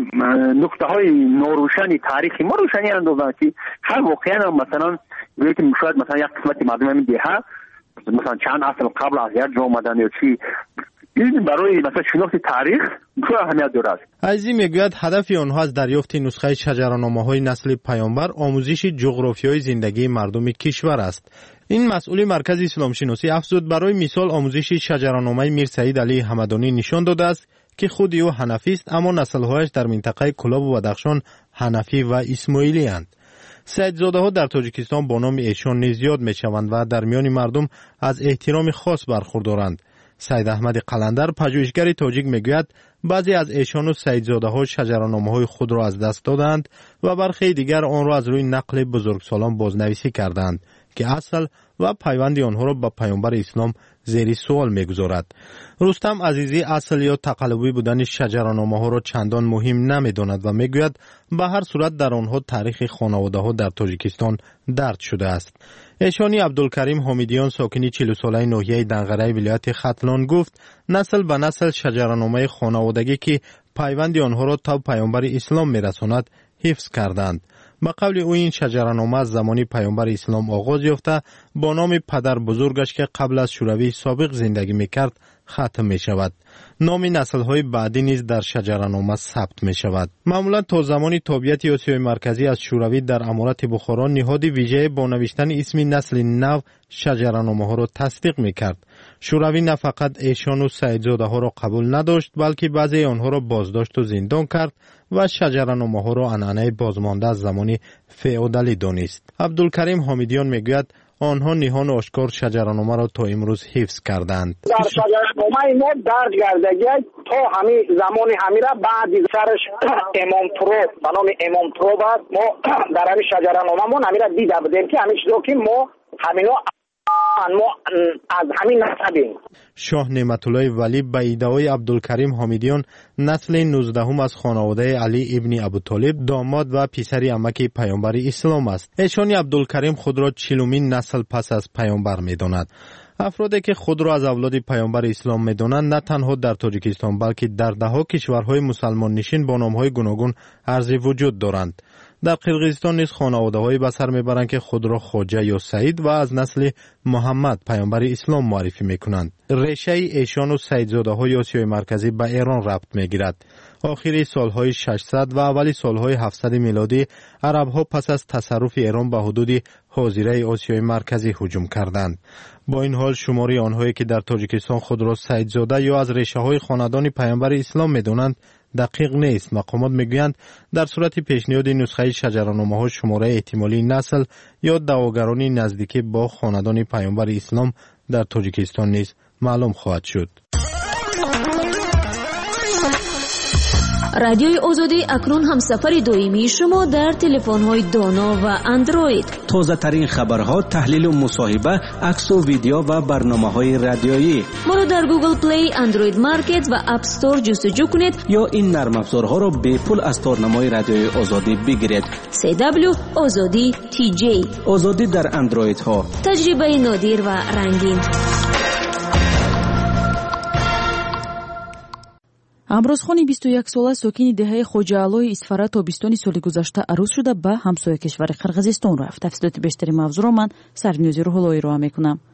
نقطه های نوروشنی تاریخی ما روشنی اندازن که هر واقعا مثلا میگه که شاید مثلا یک قسمت مردم همین دیها مثلا چند اصل قبل از یک جا آمدن یا چی این برای مثلا شناخت تاریخ بسیار اهمیت دارد. عزیزی میگوید هدف آنها از دریافت نسخه شجره‌نامه‌های نسل پیامبر آموزش جغرافیای زندگی مردم کشور است. این مسئول مرکز اسلام شناسی افزود برای مثال آموزش شجره‌نامه میر سعید علی همدانی نشان داده است که خود او حنفی است اما نسل‌هایش در منطقه کولاب و بدخشان حنفی و اسماعیلی اند. سیدزاده‌ها در تاجیکستان با نام ایشان نیز یاد می‌شوند و در میان مردم از احترام خاص برخوردارند. سید احمد قلندر پژوهشگر تاجیک میگوید بعضی از ایشان و سیدزاده‌ها شجره‌نامه‌های خود را از دست دادند و برخی دیگر آن را از روی نقل بزرگسالان بازنویسی کردند که اصل و پیوند آنها را به پیامبر اسلام زیر سوال میگذارد. رستم عزیزی اصل یا تقلبی بودن شجره‌نامه‌ها را چندان مهم نمی‌داند و میگوید به هر صورت در آنها تاریخ خانواده‌ها در تاجیکستان درج شده است. ایشانی عبدالکریم حمیدیان ساکن چهل ساله ناحیه دنقره ولایت ختلان گفت نسل به نسل شجره‌نامه خانوادگی که پیوند آنها را تا پیامبر اسلام میرساند حفظ کردند. به قول او این شجره‌نامه از زمانی پیامبر اسلام آغاز یافته با نام پدر بزرگش که قبل از شوروی سابق زندگی میکرد ختم می شود. نام نسل‌های بعدی نیز در شجره‌نامه ثبت می شود. معمولا تا زمانی تابعیت آسیای مرکزی از شوروی در امارات بخارا نهاد ویژه با نوشتن اسم نسل نو شجره‌نامه ها را تصدیق می کرد. شوروی نه فقط ایشان و سیدزاده ها را قبول نداشت بلکه بعضی آنها را بازداشت و زندان کرد و شجره‌نامه ها را عنعنه بازمانده از زمان فئودالی دانست. عبدالکریم حمیدیان میگوید آنها نهان آشکار شجره‌نامه را تا امروز حفظ کردند. در شجره‌نامه ما درج گردیده تا همین زمان همین را بعد سرش امام پرو به نام امام پرو است. ما در همین شجره‌نامه ما همین را دیده بودیم که همین چیزا که ما همینا ما از همین نسبیم. شاه نعمت الله ولی به ایده‌های عبدالکریم حمیدیان نسل نوزدهم از خانواده علی ابن ابوطالب داماد و پسر عمک پیامبر اسلام است. ایشان عبدالکریم خود را چهلمین نسل پس از پیامبر می‌داند. افرادی که خود را از اولاد پیامبر اسلام می‌دانند نه تنها در تاجیکستان بلکه در ده‌ها کشورهای مسلمان نشین با نام‌های گوناگون عرض وجود دارند. در قرقیزستان نیز خانواده‌های به سر می‌برند که خود را خواجه یا سعید و از نسل محمد پیامبر اسلام معرفی می‌کنند. ریشه ایشان و سیدزاده‌های آسیای مرکزی به ایران ربط می‌گیرد. آخر سالهای ششصد و اولی سالهای هفتصد میلادی عرب‌ها پس از تصرف ایران به حدود حاضره آسیای مرکزی هجوم کردند. با این حال شماری آنهایی که در تاجیکستان خود را سیدزاده یا از ریشه‌های خاندان پیامبر اسلام می‌دانند دقیق نیست. مقامات میگویند در صورت پیشنهاد نسخه شجره‌نامه‌ها شماره احتمالی نسل یا دعواگرانی نزدیکی با خاندان پیامبر اسلام در تاجیکستان نیز معلوم خواهد شد. رادیوی آزادی اکنون هم سفر دائمی شما در تلفن‌های دانا و اندروید. تازه ترین خبرها، تحلیل و مصاحبه، عکس و ویدیو و برنامه‌های رادیویی. ما را در گوگل پلی، اندروید مارکت و اپ استور جستجو کنید یا این نرم افزارها را به پول از تارنمای رادیوی آزادی بگیرید. سی دبلیو آزادی تی جی. آزادی در اندروید ها. تجربه نادر و رنگین. амрозхони бисту як сола сокини деҳаи хоҷаалои исфара тобистони соли гузашта арӯз шуда ба ҳамсоя кишвари қирғизистон рафт. тафсилоти бештари мавзӯъро ман сарвинӯзи рӯҳуллоӣ роа мекунам.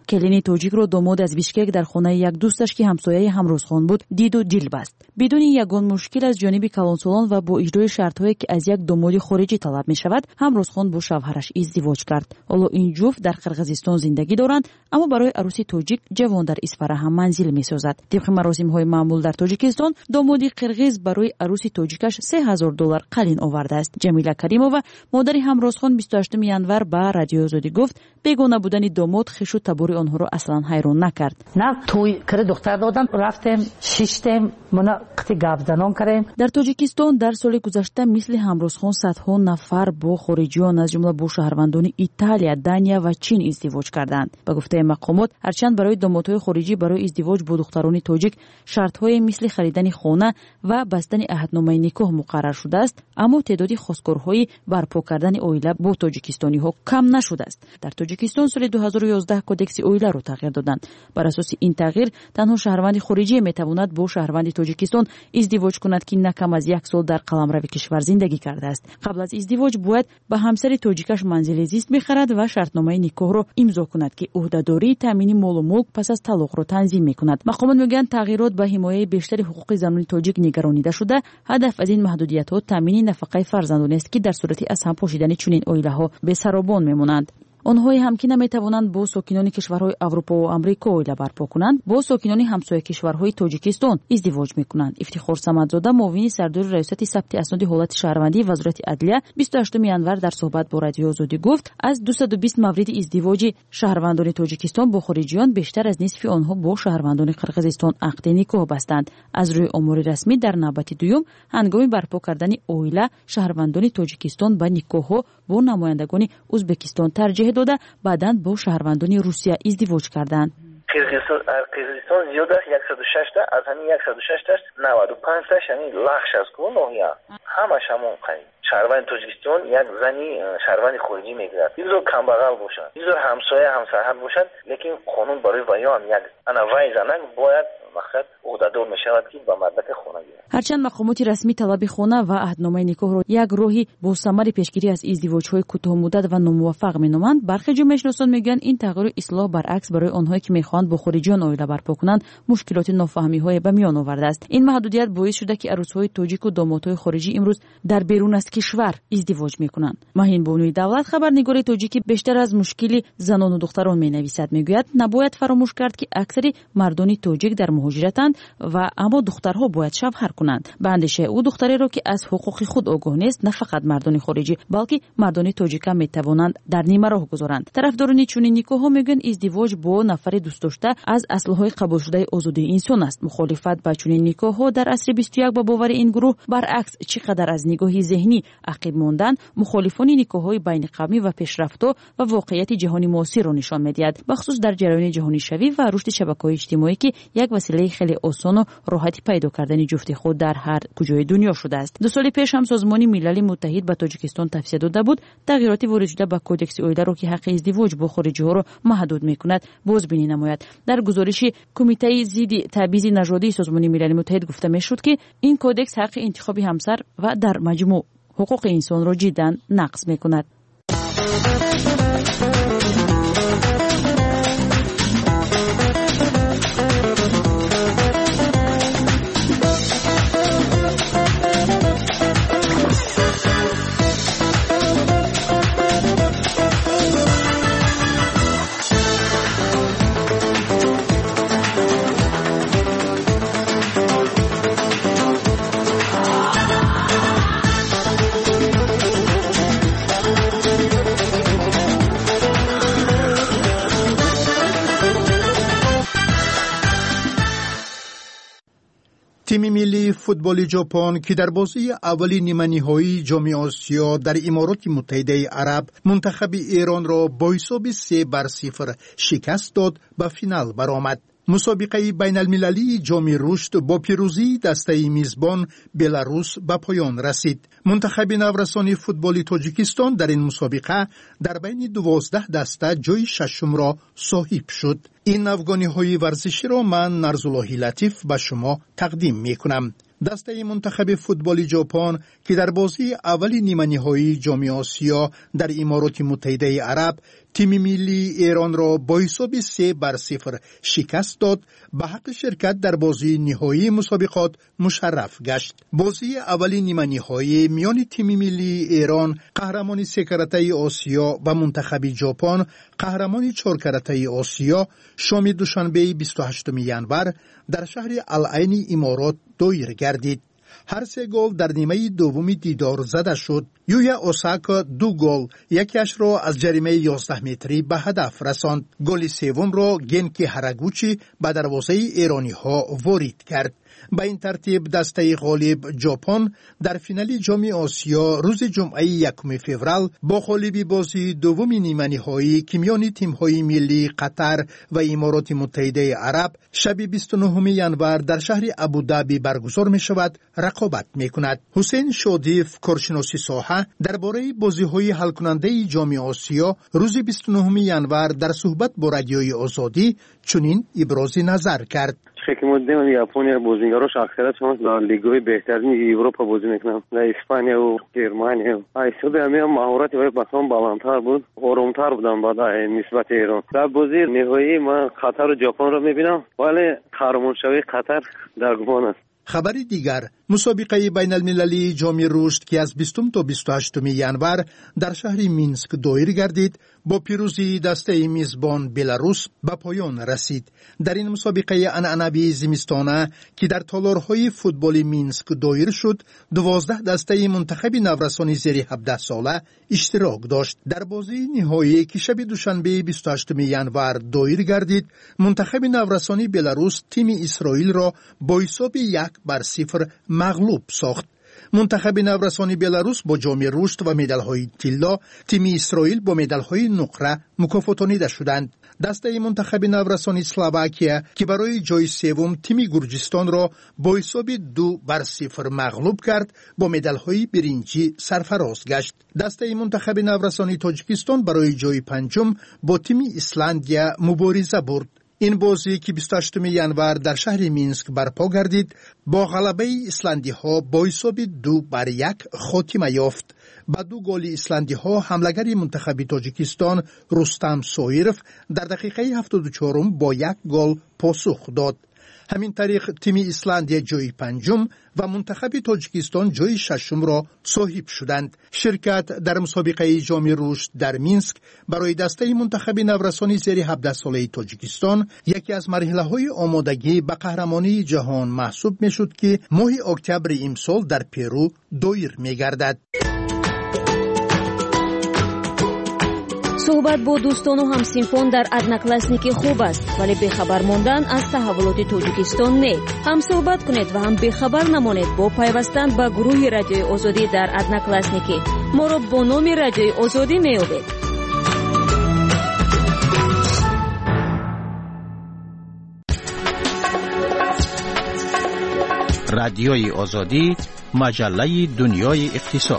келини тоҷикро домод аз бишкек дар хонаи як дӯсташ ки ҳамсояи ҳамрӯзхон буд диду дил баст. бидуни ягон мушкил аз ҷониби калонсолон ва бо иҷрои шартҳое ки аз як домоди хориҷӣ талаб мешавад, ҳамрӯзхон бо шавҳараш издивоҷ кард. ҳоло ин ҷуфт дар қирғизистон зиндагӣ доранд, аммо барои арӯси тоҷик ҷавон дар Исфара ҳам манзил месозад. тибқи маросимҳои маъмул дар тоҷикистон, домоди қирғиз барои арӯси тоҷикаш се ҳазор доллар қалин овардааст. ҷамила каримова, модари ҳамрӯзхон, бисту ҳаштуми январ ба Радиои Озодӣ гуфт, бегона будани домод хишу табори онҳоро аслан ҳайрон накард. на тӯй кири духтар додам, рафтем шиштем, муна қити гапзанон кардем. дар тоҷикистон дар соли гузашта мисли ҳамрӯзхон садҳо нафар бо хориҷиён аз ҷумла бо шаҳрвандони Италия, Дания ва Чин издивоҷ карданд. ба гуфтаи мақомот, ҳарчанд барои домодҳои хориҷӣ барои издивоҷ бо духтарони тоҷик шартҳое мисли харидани хона ва бастани аҳдномаи никоҳ муқаррар шудааст, аммо теъдоди хосткорҳои барпо кардани оила бо тоҷикистониҳо кам нашудааст. дар тоҷикистон соли ду ҳазору ёздаҳ кодекси оиларо тағйир доданд. бар асоси ин тағйир танҳо шаҳрванди хориҷӣ метавонад бо шаҳрванди тоҷикистон издивоҷ кунад ки на кам аз як сол дар қаламрави кишвар зиндагӣ кардааст. қабл аз издивоҷ бояд ба ҳамсари тоҷикаш манзили зист бихарад ва шартномаи никоҳро имзо кунад ки ӯҳдадории таъмини молу мулк пас аз талоқро танзим мекунад. мақомот мегӯянд тағйирот ба ҳимояи бештари ҳуқуқи занони тоҷик нигаронида шуда, ҳадаф аз ин маҳдудиятҳо таъмини нафақаи фарзандонест ки дар сурати аз ҳам пошидани чунин оилаҳо бесаробон мемонанд. онҳое ҳам ки наметавонанд бо сокинони кишварҳои Аврупо ва Амрико оила барпо кунанд, бо сокинони ҳамсоя кишварҳои Тоҷикистон издивоҷ мекунанд. Ифтихор Самадзода, муовини сардори раёсати сабти асноди ҳолати шаҳрвандии Вазорати Адлия, бисту ҳаштуми январ дар суҳбат бо Радиои Озодӣ гуфт, аз дусаду бист мавриди издивоҷи шаҳрвандони Тоҷикистон бо хориҷиён бештар аз нисфи онҳо бо шаҳрвандони Қирғизистон ақди никоҳ бастанд. аз рӯи омори расмӣ дар навбати дуюм, ҳангоми барпо кардани оила, шаҳрвандони Тоҷикистон ба никоҳҳо бо намояндагони Узбекистон тарҷеҳ дода, баъдан бо шаҳрвандони Русия издивоҷ карданд. Қирғизистон зиёд аст, яксаду шаш та, аз ҳамин яксаду шаш таш наваду панҷ таш яъни лахш аст ку ноҳия. ҳамаш ҳамон қайд. шаҳрванди Тоҷикистон як зани шаҳрванди хориҷӣ мегирад. бизор камбағал бошад, бизор ҳамсоя ҳамсарҳад бошад, лекин қонун барои ваё ҳам як ана вай занак бояд мақсад ӯҳдадор мешавад ки ба маддаки хона гирад. ҳарчанд мақомоти расмӣ талаби хона ва аҳдномаи никоҳро як роҳи бо самари пешгирӣ аз издивоҷҳои кӯтоҳмуддат ва номуваффақ меноманд, бархи ҷомеашносон мегӯянд ин тағйири ислоҳ баръакс барои онҳое ки мехоҳанд бо хориҷиён оила барпо кунанд мушкилоти нофаҳмиҳое ба миён овардааст. ин маҳдудият боис шуда ки арӯсҳои тоҷику домодҳои хориҷӣ имрӯз дар берун аз кишвар издивоҷ мекунанд. маҳинбонуи давлат, хабарнигори тоҷики бештар аз мушкили занону духтарон менависад, мегӯяд набояд фаромӯш кард ки аксари мардони тоҷик дар муҳоҷиратанд ва аммо духтарҳо бояд шавҳар кунанд. ба андешаи ӯ, духтареро ки аз ҳуқуқи худ огоҳ нест, на фақат мардони хориҷӣ, балки мардони тоҷика метавонанд дар нимароҳ гузоранд. тарафдорони чунин никоҳҳо мегӯянд издивоҷ бо нафари дӯстдошта аз аслҳои қабулшудаи озодии инсон аст. мухолифат ба чунин никоҳҳо дар асри бисту як ба бовари ин гурӯҳ баръакс чӣ қадар аз нигоҳи зеҳнӣ ақиб мондан, мухолифони никоҳҳои байниқавмӣ ва пешрафто ва воқеияти ҷаҳони муосирро нишон медиҳад, бахусус дар ҷараёни ҷаҳонишавӣ ва рушди шабакаҳои иҷтимоӣ ки як василаи хеле осону роҳати пайдо кардани ҷуфти худ дар ҳар куҷои дунё шудааст. ду соли пеш ҳам Созмони милали муттаҳид ба Тоҷикистон тавсия дода буд, тағйироти воридшуда ба кодекси оиларо ки ҳаққи издивоҷ бо хориҷиҳоро маҳдуд мекунад, бозбинӣ намояд. дар гузориши Кумитаи зидди табъизи нажодии Созмони милали муттаҳид гуфта мешуд, ки ин кодекс ҳаққи интихоби ҳамсар ва дар маҷмӯъ ҳуқуқи инсонро ҷиддан нақс мекунад. تیم ملی فوتبال ژاپن که در بازی اولی نیمه‌نهایی جام آسیا در امارات متحده عرب منتخب ایران را با حساب سه بر صفر شکست داد به فینال برآمد. مسابقه بین المللی جام رشد با پیروزی دسته میزبان بلاروس به پایان رسید. منتخب نورسان فوتبال تاجیکستان در این مسابقه در بین دوازده دسته جای ششم را صاحب شد. این افغانی ورزشی را من نرزالله لطیف به شما تقدیم می کنم. دسته منتخب فوتبال ژاپن که در بازی اول نیمه نهایی جام آسیا در امارات متحده عرب تیم ملی ایران را با حساب سه بر صفر شکست داد، به حق شرکت در بازی نهایی مسابقات مشرف گشت. بازی اولی نیمه نهایی میان تیم ملی ایران قهرمان سه کرته آسیا و منتخب ژاپن قهرمان چهار کرته آسیا شام دوشنبه بیست و هشتم ژانویه در شهر العین امارات دایر گردید. هر سه گل در نیمه دومی دیدار زده شد. یویا اوساکا دو گل، یکیش را از جریمه یازده متری به هدف رساند. گل سوم را گنکی هراگوچی به دروازه ایرانی ها وارد کرد. به این ترتیب دسته غالب ژاپن در فینال جام آسیا روز جمعه یکم فوریه با غالبی بازی دوم نیمه نهایی که میان تیم‌های ملی قطر و امارات متحده عرب شب بیست و نهم ژانویه در شهر ابوظبی برگزار می شود رقابت می کند. حسین شادیف، کارشناس ساحه، درباره بازی‌های حل کننده جام آسیا روز بیست و نهم ژانویه در صحبت با رادیوی آزادی چنین ابراز نظر کرد. فکر می‌کنم ژاپنیا بازیگراش اکثرا در لیگ‌های بهترین اروپا بازی می‌کنن. در اسپانیا و گرمانیا ایستاده همه مهارت و بسام بالاتر بود، آرام‌تر بودن بعد نسبت ایران. در بازی نهایی من قطر و ژاپن رو می‌بینم، ولی قهرمان شوی قطر در گمان است. خبر دیگر، مسابقه بین المللی جام رشد که از بیستم تا بیست و هشتم ژانویه در شهر مینسک دایر گردید با پیروزی دسته میزبان بلاروس به پایان رسید. در این مسابقه عنعنوی زمستانه که در تالارهای فوتبال مینسک دایر شد، دوازده دسته منتخب نورسان زیر هفده ساله اشتراک داشت. در بازی نهایی که شب دوشنبه بیست و هشتم ژانویه دایر گردید، منتخب نورسانی بلاروس تیم اسرائیل را با حساب یک بر صفر مغلوب ساخت. منتخب نورسانی بلاروس با جام رشد و مدال‌های طلا، تیم اسرائیل با مدال‌های نقره مکافاتانیده شدند. دسته منتخب نورسانی اسلواکیا که برای جای سوم تیم گرجستان را با حساب دو بر صفر مغلوب کرد با مدال‌های برنجی سرفراز گشت. دسته منتخب نورسانی تاجیکستان برای جای پنجم با تیم ایسلندیا مبارزه برد. این بازی که بیست و هشتم ژانویه در شهر مینسک برپا گردید با غلبه ایسلندی ها با حساب دو بر یک خاتمه یافت. با دو گل ایسلندی ها حملگر منتخب تاجیکستان رستم سویرف در دقیقه هفتاد و چهار با یک گل پاسخ داد. همین طریق تیم ایسلندیا جای پنجم و منتخب تاجیکستان جای ششم را صاحب شدند. شرکت در مسابقه جام رشد در مینسک برای دسته منتخب نورسانی زیر هفده ساله تاجیکستان یکی از مرحله‌های آمادگی به قهرمانی جهان محسوب می‌شد که ماه اکتبر امسال در پرو دایر می‌گردد. صحبت با دوستان و همسینفان در ادناکلاسنیکی خوب است، ولی بخبر ماندن از تحولات تاجیکستان نه. هم صحبت کنید و هم بخبر نمانید با پیوستن به گروه رادیوی آزادی در ادناکلاسنیکی. ما را با نام رادیوی آزادی می‌یابید. رادیوی آزادی، مجله دنیای اقتصاد.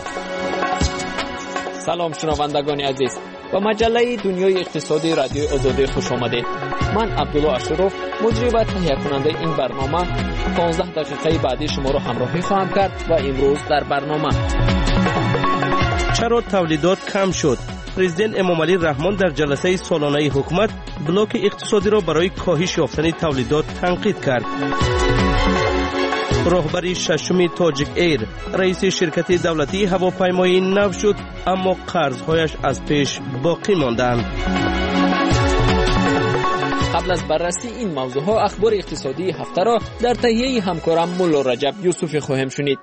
سلام شنوندگان عزیز، با مجله دنیای اقتصادی رادیوی آزادی خوش آمدید. من عبدالله اشرف، مجری و تهیه کننده این برنامه، پانزده دقیقه بعدی شما را همراهی خواهم کرد و امروز در برنامه: چرا تولیدات کم شد؟ پرزیدنت امامعلی رحمان در جلسه سالانه حکومت بلوک اقتصادی را برای کاهش یافتن تولیدات تنقید کرد. راهبر ششم تاجیک ایر، رئیس شرکت دولتی هواپیمایی نو شد، اما قرضهایش از پیش باقی ماندند. قبل از بررسی این موضوعها اخبار اقتصادی هفته را در تهیه همکارم مولا رجب یوسفی خواهیم شنید.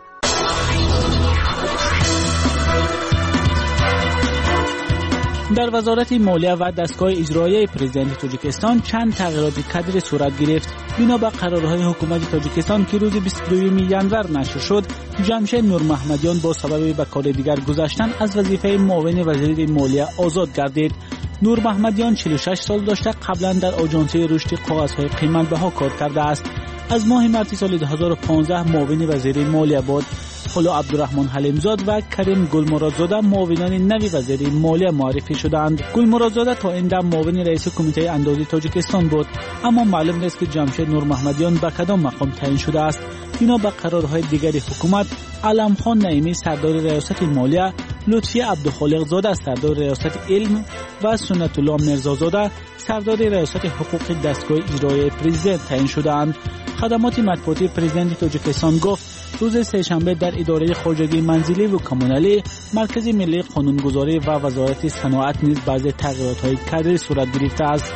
در وزارت مالیه و دستگاه اجرایی پرزیدنت تاجیکستان چند تغییرات کدری صورت گرفت. بنا به قرارهای حکومت تاجیکستان که روز بیست و دوم ژانویه نشر شد، جمشید نور محمدیان با سبب به کار دیگر گذاشتن از وظیفه معاون وزیر مالیه آزاد گردید. نور محمدیان چهل و شش سال داشته قبلا در آژانس رشد کاغذهای قیمت‌بها کار کرده است. از ماه مارس سال دو هزار و پانزده معاون وزیر مالیه بود. حالا عبدالرحمن حلیمزاد و کریم گلمرادزاده معاونان نوی وزیر مالیه معرفی شدند. گلمرادزاده تا این دم معاون رئیس کمیته اندازه تاجیکستان بود، اما معلوم نیست که جمشید نور محمدیان به کدام مقام تعیین شده است. بنا به قرارهای دیگر حکومت، علم خان نعیمی سردار ریاست مالیه لطفی عبدالخالق زاده سردار ریاست علم و سنت الله مرزازاده سردار ریاست حقوق دستگاه اجرایی پرزیدنت تعیین شدند. خدمات مطبوعاتی پرزیدنت تاجیکستان گفت روز سه‌شنبه در اداره خواجگی منزلی و کمونالی، مرکز ملی قانونگذاری و وزارت صنعت نیز بعضی تغییرات‌های کادری صورت گرفته است.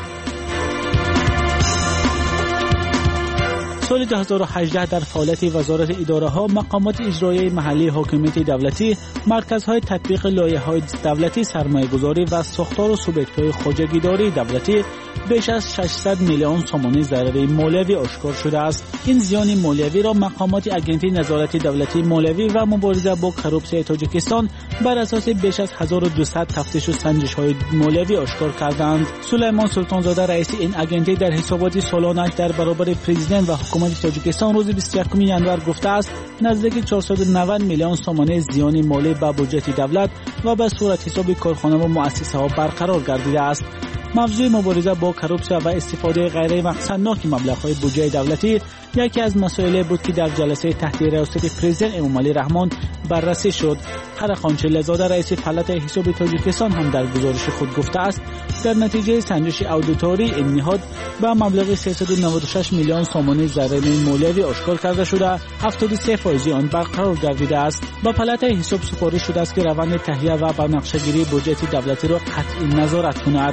سال دو هزار و هجده در فعالیت وزارت اداره‌ها، مقامات اجرایی محلی حاکمیت دولتی، مرکزهای تطبیق لایحه‌های دولتی، سرمایه‌گذاری و ساختار و سوبیکت‌های خواجگیداری دولتی بیش از ششصد میلیون تومان ضرر مالیوی آشکار شده است. این زیان مالیوی را مقامات اگنتی نظارت دولتی مالیوی و مبارزه با کروپسیون تاجیکستان بر اساس بیش از هزار و دویست تفتیش و سنجش‌های مالیوی آشکار کردند. سلیمان سلطانزاده رئیس این اگنتی در حسابات سالانه‌اش در برابر پرزیدنت و حکومت تاجیکستان روز بیست و یکم ژانویه گفته است نزدیک چهارصد و نود میلیون تومان زیان مالی به بودجه دولت و به صورت حساب کارخانه و مؤسسه‌ها برقرار گردیده است. موضوع مبارزه با کروپسیون و استفاده غیر مقصدناک مبلغ‌های بودجه دولتی یکی از مسائلی بود که در جلسه تحت ریاست پرزیدنت امامعلی رحمان بررسی شد. قره‌خان چله‌زاده رئیس پلات حساب تاجیکستان هم در گزارش خود گفته است در نتیجه سنجش اودیتوری این نهاد به مبلغ سیصد و نود و شش میلیون تومان ضرر مالیوی آشکار کرده شده، هفتاد و سه فیصد آن برقرار گردیده است. با پلات حساب سپارش شده است که روند تهیه و بنقشه‌گیری بودجه دولتی را قطعی نظارت کند.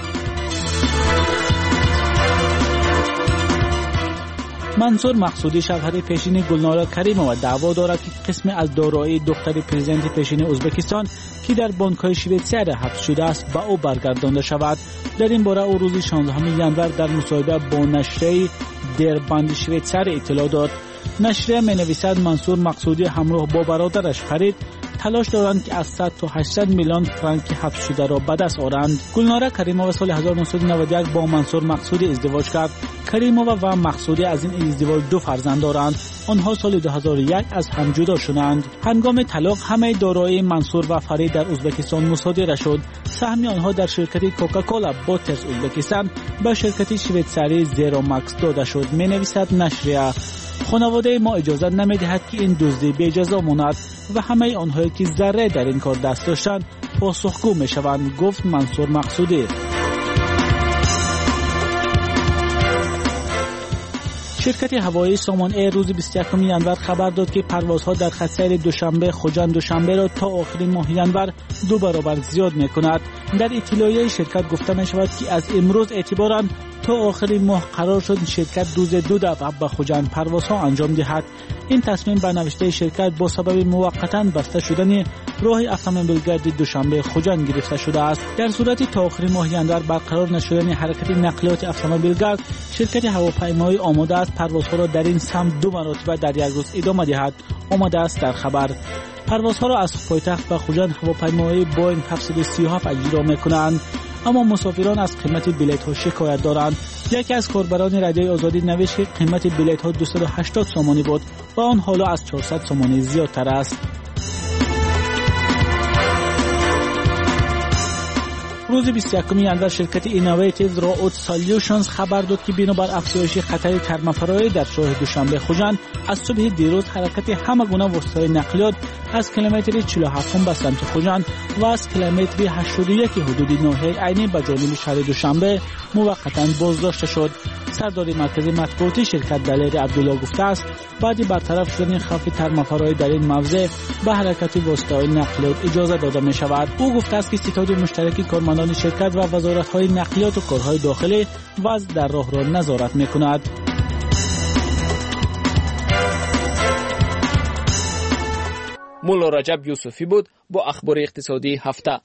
منصور مقصودی شوهر پیشین گلنار کریمова دعوا دارد که قسم از دارایی دختر پرزیدنت پیشین ازبکستان که در بانک‌های شویتزر حبس شده است به او برگردانده شود. در این باره او روز شانزدهم ژانویه در مصاحبه با نشریه در بند شویتزر اطلاع داد. نشریه می‌نویسد منصور مقصودی همراه با برادرش فرید تلاش دارند که از صد تا هشتصد میلیون فرانک حبس شده را به دست آورند. گلنار کریمova سال هزار و نهصد و نود و یک با منصور مقصودی ازدواج کرد. کریمova و مقصودی از این ازدواج دو فرزند دارند. آنها سال دو هزار و یک از هم جدا شدند. هنگام طلاق همه دارایی منصور و فرید در ازبکستان مصادره شد. سهم آنها در شرکت کوکاکولا بوترز ازبکستان به شرکت شویتزری زیرو ماکس داده شد. می‌نویسد نشریه خانواده ما اجازه نمی‌دهد که این دزدی بی جزا ماند و همه آنهایی که ذره در این کار دست داشتند پاسخگو می‌شوند، گفت منصور مقصودی. شرکت هوایی سامان ایر روز بیست و یکم ژانویه خبر داد که پروازها در خط سیر دوشنبه خوجند دوشنبه را تا آخرین ماه ژانویه دو برابر زیاد می‌کند. در اطلاعیه شرکت گفته می‌شود که از امروز اعتباراً تا آخرین ماه قرار شد شرکت روز دو دفعه به خوجند پروازها انجام دهد. این تصمیم به نوشته شرکت با سبب موقتاً بسته شدن راه اتومبیلگرد دوشنبه خوجند گرفته شده است. در صورتی تا آخرین ماه ژانویه برقرار نشدن حرکت نقلیات اتومبیلگرد، شرکت هواپیمایی آماده است پروازها را در این سمت دو مرتبه در یک روز ادامه دهد، آمده است در خبر. پروازها را از پایتخت به خوجند هواپیمایی بوینگ هفتصد و سی و هفت اجرا می‌کنند، اما مسافران از قیمت بلیط‌ها شکایت دارند. یکی از کاربران رادیوی آزادی نوشت که قیمت بلیط‌ها دویست و هشتاد تومانی بود و آن حالا از چهارصد تومانی زیادتر است. روز بیست و یکم ژانویه شرکت اینوویتیو راوت سولوشنز خبر داد که بنابر افزایش خطر ترمفراری در شهر دوشنبه خوجند از صبح دیروز حرکت همه گونه وسایل نقلیات از کیلومتر چهل و هفت به سمت خوجند و از کیلومتر هشتاد و یک حدود ناحیه عینی به جانب شهر دوشنبه موقتا بازداشته شد. سردار مرکز مطبوعاتی شرکت دلیر عبدالله گفته است بعد برطرف شدن خوف ترمفراری در این موضع به حرکت وسایل نقلیات اجازه داده می شود. او گفته است که ستاد مشترک کارمندان شرکت و وزارت‌های نقلیات و کارهای داخلی وضع در راه را نظارت می‌کند. مولا رجب یوسفی بود با اخبار اقتصادی هفته.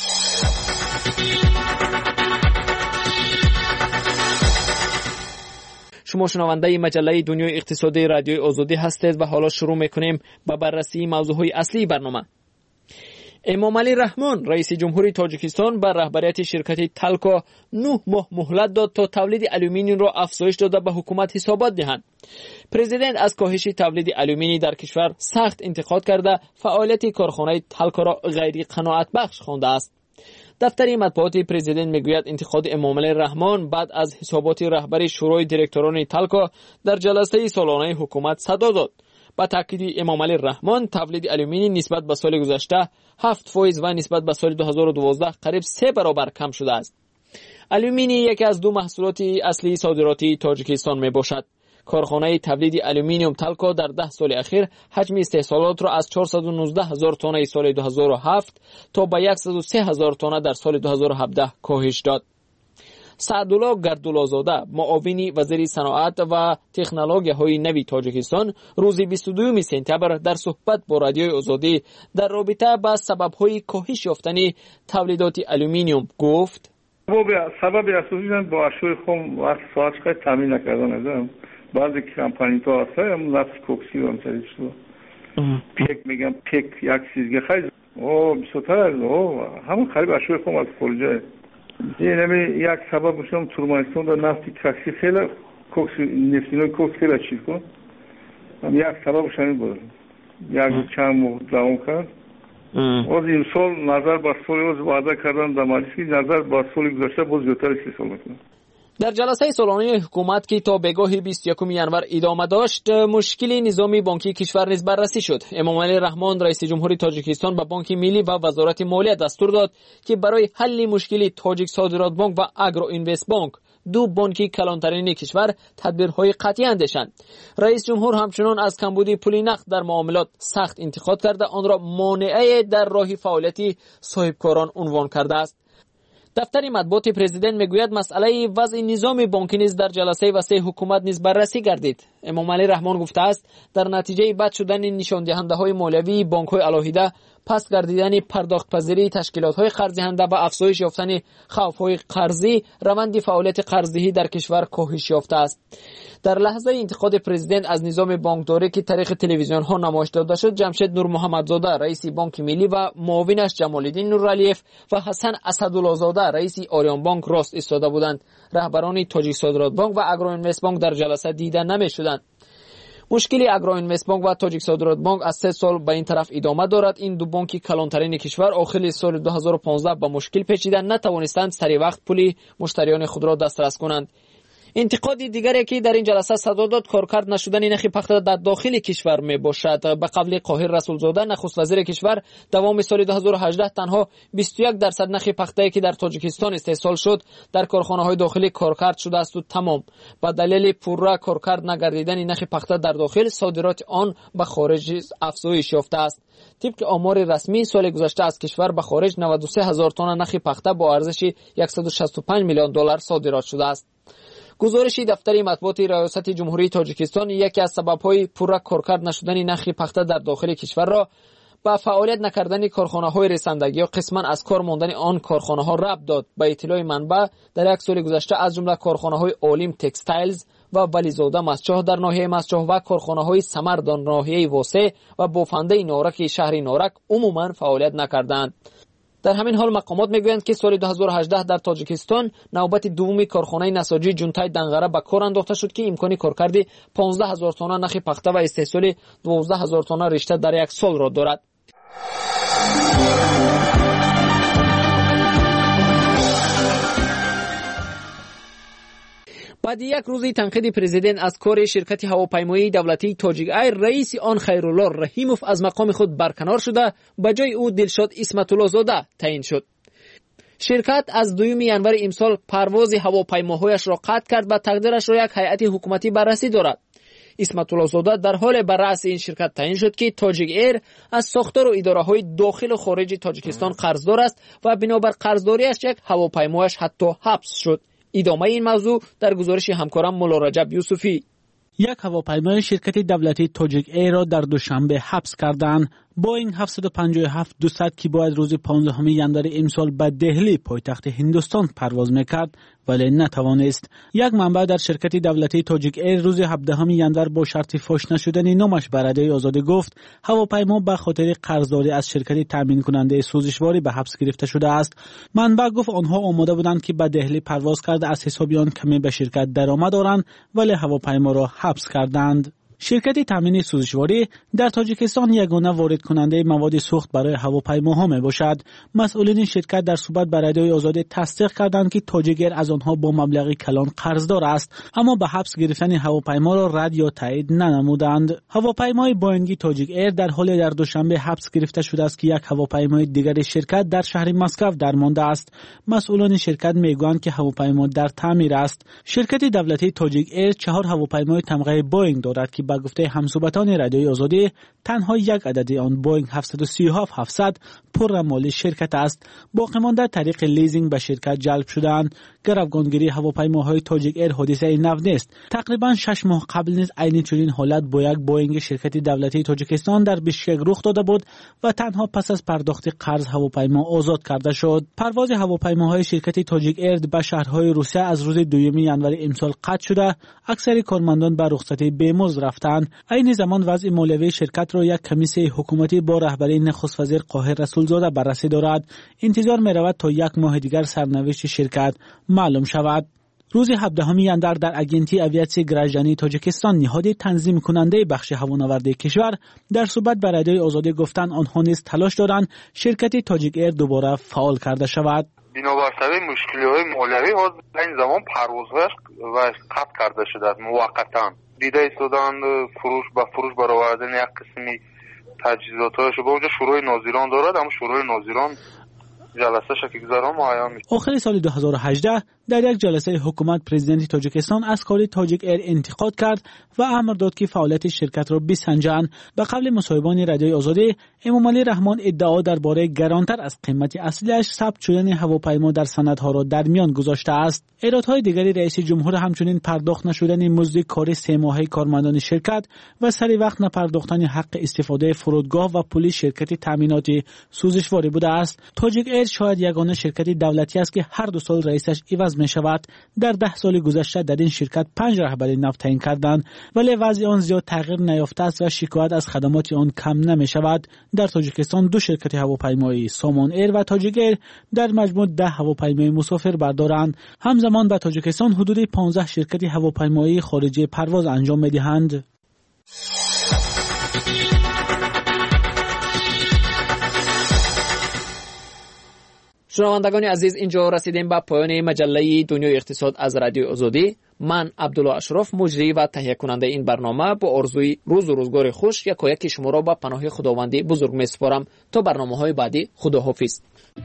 شما شنونده مجله دنیای اقتصادی رادیوی آزادی هستید و حالا شروع می‌کنیم با بررسی موضوعهای اصلی برنامه. امامعلی رحمان رئیس جمهوری تاجیکستان بر رهبریت شرکت تلکو نه ماه مهلت داد تا تولید آلومینیوم را افزایش داده به حکومت حسابات دهند. پرزیدنت از کاهش تولید آلومینی در کشور سخت انتقاد کرده فعالیت کارخانه تلکو را غیر قناعت بخش خوانده است. دفتر مطبوعاتی پرزیدنت میگوید انتقاد امامعلی رحمان بعد از حسابات رهبری شورای دیرکتوران تلکو در جلسه سالانه حکومت صدا داد. با تاکید امامعلی رحمان تولید آلومینی نسبت به سال گذشته هفت فیصد و نسبت به سال دو هزار و دوازده قریب سه برابر کم شده است. آلومینی یکی از دو محصولات اصلی صادراتی تاجیکستان می باشد. کارخانه تولید آلومینیوم تالکو در ده سال اخیر حجم استحصالات را از چهارصد و نوزده هزار تن سال دو هزار و هفت تا به صد و سه هزار تن در سال دو هزار و هفده کاهش داد. سعدالله گردولازاده معاون وزیر صنعت و تکنولوژی‌های نوی تاجیکستان روز بیست و دوم سپتامبر در صحبت با رادیوی آزادی در رابطه با سبب‌های کاهش یافتن تولیدات آلومینیوم گفت: سبب اساسی با اشیاء خام وقت ساعتش تامین نکردن ازم بعضی کمپانی‌ها هستن نفس کوکسی و مثلا چیزا پیک میگم پیک یک چیزی خیلی او بیشتر او همون خرید اشیاء خام از خارج یعنی یک سبب میشم تورکمنستان در نفتی کسی خیلی کوکسی نفتینای کوکس خیلی چیز کن هم یک سببش همین بود یک چند ماه دوام کرد از این سال نظر به سال از وعده کردن در مجلس نظر به سال گذشته باز زیادتر سی سال میکنه. در جلسه سالانه حکومت که تا بگاه بیست و یکم ژانویه ادامه داشت مشکل نظام بانکی کشور نیز بررسی شد. امامعلی رحمان رئیس جمهوری تاجیکستان به بانک ملی و وزارت مالیه دستور داد که برای حل مشکل تاجیک صادرات بانک و اگرو اینوست بانک دو بانکی کلانترین کشور تدبیرهای قطعی اندیشند. رئیس جمهور همچنان از کمبودی پول نقد در معاملات سخت انتقاد کرده آن را مانعه در راه فعالیت صاحبکاران عنوان کرده است. دفتر مطبوعات پرزیدنت میگوید مسئله وضع نظام بانکی نیز در جلسه وسیع حکومت نیز بررسی گردید. امامعلی رحمان گفته است در نتیجه بد شدن نشان دهنده های مالیوی بانک های علاهیده، پس گردیدن پرداخت پذیری تشکیلات های قرض دهنده و افزایش یافتن خوف های قرضی، روند فعالیت قرضدهی در کشور کاهش یافته است. در لحظه انتقاد پرزیدنت از نظام بانکداری که طریق تلویزیون ها نمایش داده شد، جمشید نور محمدزاده رئیس بانک ملی و معاونش جمال‌الدین نورعلیف و حسن اسدالله زاده رئیس آریان بانک راست ایستاده بودند. رهبران تاجیک صادرات بانک و اگرو اینوست بانک در جلسه دیده نمی‌شدند. مشکل اگرو اینوست بانک و تاجیک صادرات بانک از سه سال به این طرف ادامه دارد. این دو بانک کلانترین کشور آخر سال دو هزار و پانزده با مشکل پیچیدند، نتوانستند سریع وقت پول مشتریان خود را دسترس کنند. انتقاد دیگری که در این جلسه صدا داد کارکرد نشدن نرخ پخته در داخل کشور می باشد. به قول قاهر رسولزاده نخست وزیر کشور، دوام سال دو هزار و هجده تنها بیست و یک درصد نرخ پخته که در تاجیکستان استحصال شد در کارخانه های داخلی کارکرد شده است و تمام به دلیل پورا کارکرد نگردیدن نرخ پخته در داخل صادرات آن به خارج افزایش یافته است. طبق آمار رسمی سال گذشته از کشور به خارج نود و سه هزار تن نرخ پخته با ارزش صد و شصت و پنج میلیون دلار صادرات شده است. گزارش دفتر مطبوعات ریاست جمهوری تاجیکستان یکی از سبب‌های پورا کارکرد نشدن نرخ پخته در داخل کشور را با فعالیت نکردن کارخانه‌های رساندگی و قسماً از کار ماندن آن کارخانه‌ها ربط داد. با اطلاع منبع در یک سال گذشته از جمله کارخانه‌های اولیم تکستایلز و ولیزاده مسچاه در ناحیه مسچاه و کارخانه‌های سمر در ناحیه واسه و بوفنده نارک شهر نارک عموماً فعالیت نکردند. در همین حال مقامات میگویند که سال دو هزار و هجده در تاجیکستان نوبت دومی کارخانه نساجی جونتای دنغره به کار انداخته شد که امکان کارکرد پانزده هزار تن نخ پخته و استحصال دوازده هزار تن رشته در یک سال را دارد. بعد یک روزی تنقید پرزیدنت از کار شرکت هواپیمایی دولتی تاجیک ایر، رئیس آن خیرالله رحیموف از مقام خود برکنار شده، به جای او دلشاد اسمت الله زاده تعیین شد. شرکت از دوم ژانویه امسال پرواز هواپیماهایش را قطع کرد و تقدیرش را یک هیئت حکومتی بررسی دارد. اسمت الله زاده در حال بر رأس این شرکت تعیین شد که تاجیک ایر از ساختار و اداره‌های داخل و خارج تاجیکستان قرضدار است و بنابر قرضداریش یک هواپیمایش حتی حبس شد. ادامه این موضوع در گزارش همکارم مولا رجب یوسفی. یک هواپیمای شرکت دولتی تاجیک ایر را در دوشنبه حبس کردند. بوئینگ هفتصد و پنجاه و هفت دویست که باید روز پانزدهم ژانویه امسال به دهلی پایتخت هندوستان پرواز میکرد ولی نتوانست. یک منبع در شرکت دولتی تاجیک ایر روز هفدهم ژانویه با شرط فاش نشدن نامش به رادیوی آزادی گفت هواپیما به خاطر قرضداری از شرکت تامین کننده سوزشواری به حبس گرفته شده است. منبع گفت آنها آماده بودند که به دهلی پرواز کرده از حساب آن کمی به شرکت درآمد دارند ولی هواپیما را حبس کردند. شرکت تامین سوزشواری در تاجیکستان یگانه وارد کننده مواد سوخت برای هواپیماها میباشد. مسئولین شرکت در صحبت با رادیوی آزادی تصدیق کردند که تاجیک از آنها با مبلغ کلان قرضدار است، اما به حبس گرفتن هواپیما را رد یا تایید ننمودند. هواپیمای بوئینگ تاجیک ایر در حال در دوشنبه حبس گرفته شده است که یک هواپیمای دیگر شرکت در شهر مسکو درمانده است. مسئولان شرکت میگویند که هواپیما در تعمیر است. شرکت دولتی تاجیک ایر چهار هواپیمای تمغه بوئینگ دارد که به گفته همصحبتان رادیوی آزادی تنها یک عدد آن بوئینگ هفتصد و سی و هفت هفتصد پر مال شرکت است. باقی مانده طریق لیزینگ به شرکت جلب شدند. گروگانگیری هواپیماهای تاجیک ایر حادثه نو نیست. تقریبا شش ماه قبل نیز عین چنین حالت با یک بوئینگ شرکت دولتی تاجیکستان در بیشکک رخ داده بود و تنها پس از پرداخت قرض هواپیما آزاد کرده شد. پرواز هواپیماهای شرکت تاجیک ایر به شهرهای روسیه از روز دوم ژانویه امسال قطع شده. اکثر کارمندان به رخصتی بیمزد رفتند. عین زمان وضع مالیوی شرکت را یک کمیسیون حکومتی با رهبری نخست وزیر قاهر رسولزاده بررسی دارد. انتظار می‌رود تا یک ماه دیگر سرنوشت شرکت معلوم شود. روز هفدهم ژانویه در اگنتی اویاسیون گراژانی تاجیکستان نهاد تنظیم کننده بخش هوانوردی کشور در صحبت با رادیوی آزادی گفتند آنها نیز تلاش دارند شرکت تاجیک ایر دوباره فعال کرده شود. بنابر سبب مشکل‌های مالیوی در این زمان پروازها و قطع کرده شده است موقتا. دیده ایستادند فروش با فروش برآوردن یک قسمی تجهیزات‌هاش با وجود شورای ناظران دارد، اما شورای ناظران جلسه شکی گذاران معین میشه. آخر سال دو هزار و هجده در یک جلسه حکومت پرزیدنت تاجیکستان از کار تاجیک ایر انتقاد کرد و امر داد که فعالیت شرکت را بسنجند. به قول مصاحبان رادیوی آزادی، امامعلی رحمان ادعا درباره گرانتر از قیمت اصلیش ثبت شدن هواپیما در سندها را در میان گذاشته است. ایرادهای دیگری رئیس جمهور همچنین پرداخت نشدن مزد کار سه ماهه کارمندان شرکت و سری وقت نپرداختن حق استفاده فرودگاه و پول شرکت تامینات سوزشواری بوده است. تاجیک ایر شاید یگانه شرکت دولتی است که هر دو سال رئیسش عوض می شود. در ده سال گذشته در این شرکت پنج رهبر نو تعیین کردند، ولی وضع آن زیاد تغییر نیافته است و شکایت از خدمات آن کم نمی شود. در تاجیکستان دو شرکت هواپیمایی سامان ایر و تاجیک ایر در مجموع ده هواپیمای مسافر بردارند. همزمان به تاجیکستان حدود پانزده شرکت هواپیمایی خارجی پرواز انجام می دهند. شنوندگان عزیز، اینجا رسیدیم به پایان مجله دنیای اقتصاد از رادیو آزادی. من عبدالله اشرف، مجری و تهیه کننده این برنامه، با آرزوی روز و روزگار خوش یکایک شما را به پناه خداوندی بزرگ می‌سپارم. تا برنامه‌های بعدی، خداحافظ.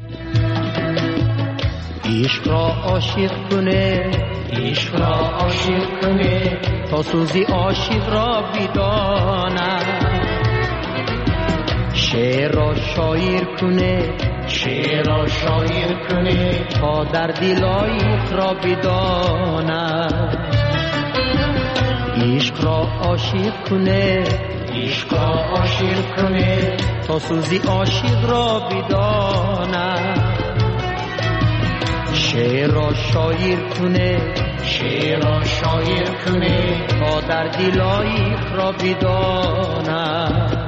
عشق را عاشق کنه، عشق را عاشق کنه، تا سوزی عاشق را بدانه. شعر را شاعر کنه، شعر را شاعر کنه، تا در دل عاشق را بدانه. عشق را عاشق کنه، عشق را عاشق کنه، تا سوزی عاشق را بدانه. شعر را شاعر کنه، شعر را شاعر کنه، تا در دل عاشق را بدانه.